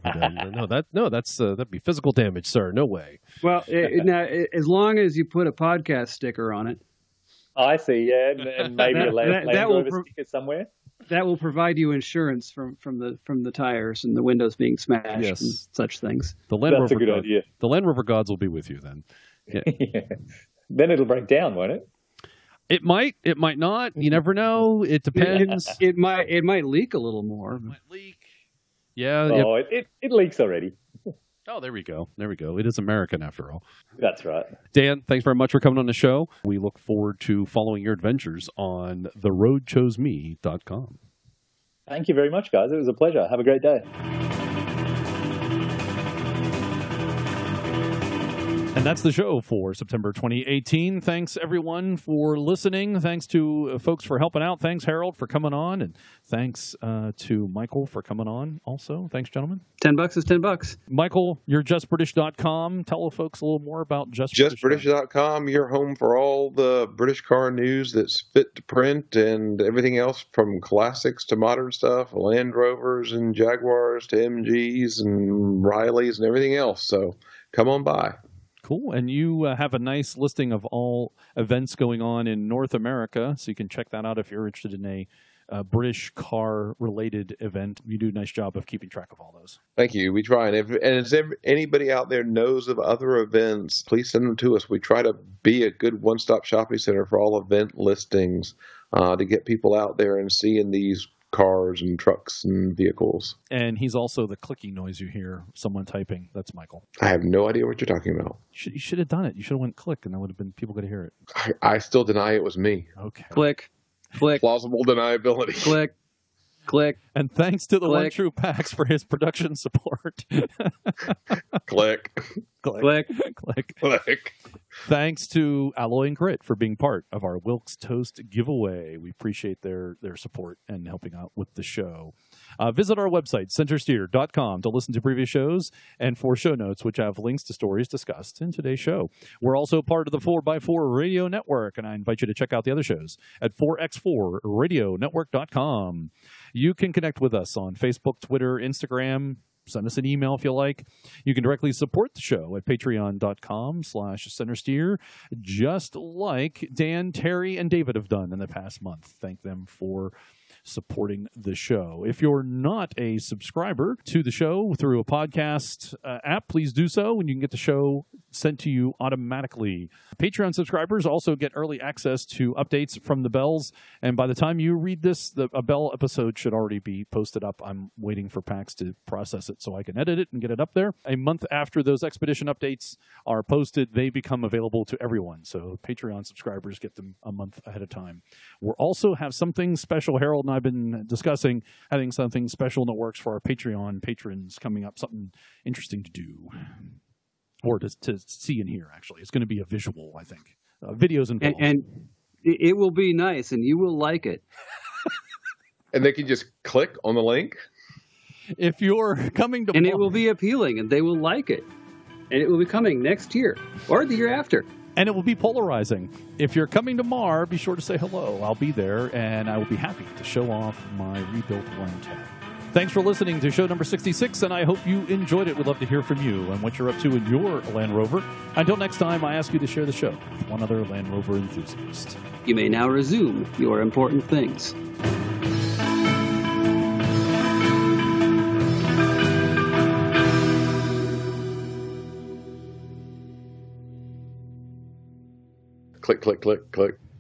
S6: That'd be physical damage, sir. No way.
S4: Well, now, as long as you put a podcast sticker on it.
S5: I see, yeah. And maybe a Land Rover sticker somewhere.
S4: That will provide you insurance from the tires and the windows being smashed and such things.
S5: That's a good idea.
S6: The Land Rover gods will be with you then. Yeah.
S5: Yeah. Then it'll break down, won't it?
S6: It might not. You never know. It depends.
S4: It might leak a little more.
S6: It might leak. Yeah.
S5: Oh, it leaks already.
S6: Oh, there we go. It is American after all.
S5: That's right.
S6: Dan, thanks very much for coming on the show. We look forward to following your adventures on theroadchoseme.com.
S5: Thank you very much, guys. It was a pleasure. Have a great day.
S2: And that's the show for September 2018. Thanks, everyone, for listening. Thanks to folks for helping out. Thanks, Harold, for coming on. And thanks to Michael for coming on also. Thanks, gentlemen.
S4: $10 is $10.
S2: Michael, you're justbritish.com. Tell folks a little more about
S3: justbritish.com. Your home for all the British car news that's fit to print and everything else from classics to modern stuff, Land Rovers and Jaguars to MGs and Rileys and everything else. So come on by.
S2: Cool. And you have a nice listing of all events going on in North America, so you can check that out if you're interested in a British car-related event. You do a nice job of keeping track of all those.
S3: Thank you. We try. And if anybody out there knows of other events, please send them to us. We try to be a good one-stop shopping center for all event listings to get people out there and seeing these cars and trucks and vehicles.
S2: And he's also the clicking noise you hear, someone typing. That's Michael.
S3: I have no idea what you're talking about.
S2: You should have done it. You should have went click, and that would have been people could hear it.
S3: I still deny it was me.
S2: Okay.
S4: Click.
S3: Plausible deniability.
S4: Click.
S2: And thanks to the One True Pax for his production support.
S3: Click.
S2: Thanks to Alloy and Grit for being part of our Wilkes Toast giveaway. We appreciate their support and helping out with the show. Visit our website, centersteer.com, to listen to previous shows and for show notes, which have links to stories discussed in today's show. We're also part of the 4x4 Radio Network, and I invite you to check out the other shows at 4x4radionetwork.com. You can connect with us on Facebook, Twitter, Instagram. Send us an email if you like. You can directly support the show at patreon.com/centersteer, just like Dan, Terry, and David have done in the past month. Thank them for supporting the show. If you're not a subscriber to the show through a podcast app, please do so, and you can get the show sent to you automatically. Patreon subscribers also get early access to updates from the Bells, and by the time you read this, a Bell episode should already be posted up. I'm waiting for PAX to process it so I can edit it and get it up there. A month after those Expedition updates are posted, they become available to everyone, so Patreon subscribers get them a month ahead of time. We'll also have something special. Harold and I have been discussing having something special in the works for our Patreon patrons coming up, something interesting to do. Or to see and hear, actually. It's going to be a visual, I think. Videos involved.
S4: And it will be nice, and you will like it.
S3: And they can just click on the link?
S2: If you're coming to...
S4: And it will be appealing, and they will like it. And it will be coming next year, or the year after.
S2: And it will be polarizing. If you're coming to Mar, be sure to say hello. I'll be there, and I will be happy to show off my rebuilt One Tab. Thanks for listening to show number 66, and I hope you enjoyed it. We'd love to hear from you and what you're up to in your Land Rover. Until next time, I ask you to share the show with one other Land Rover enthusiast.
S4: You may now resume your important things.
S3: Click, click, click, click.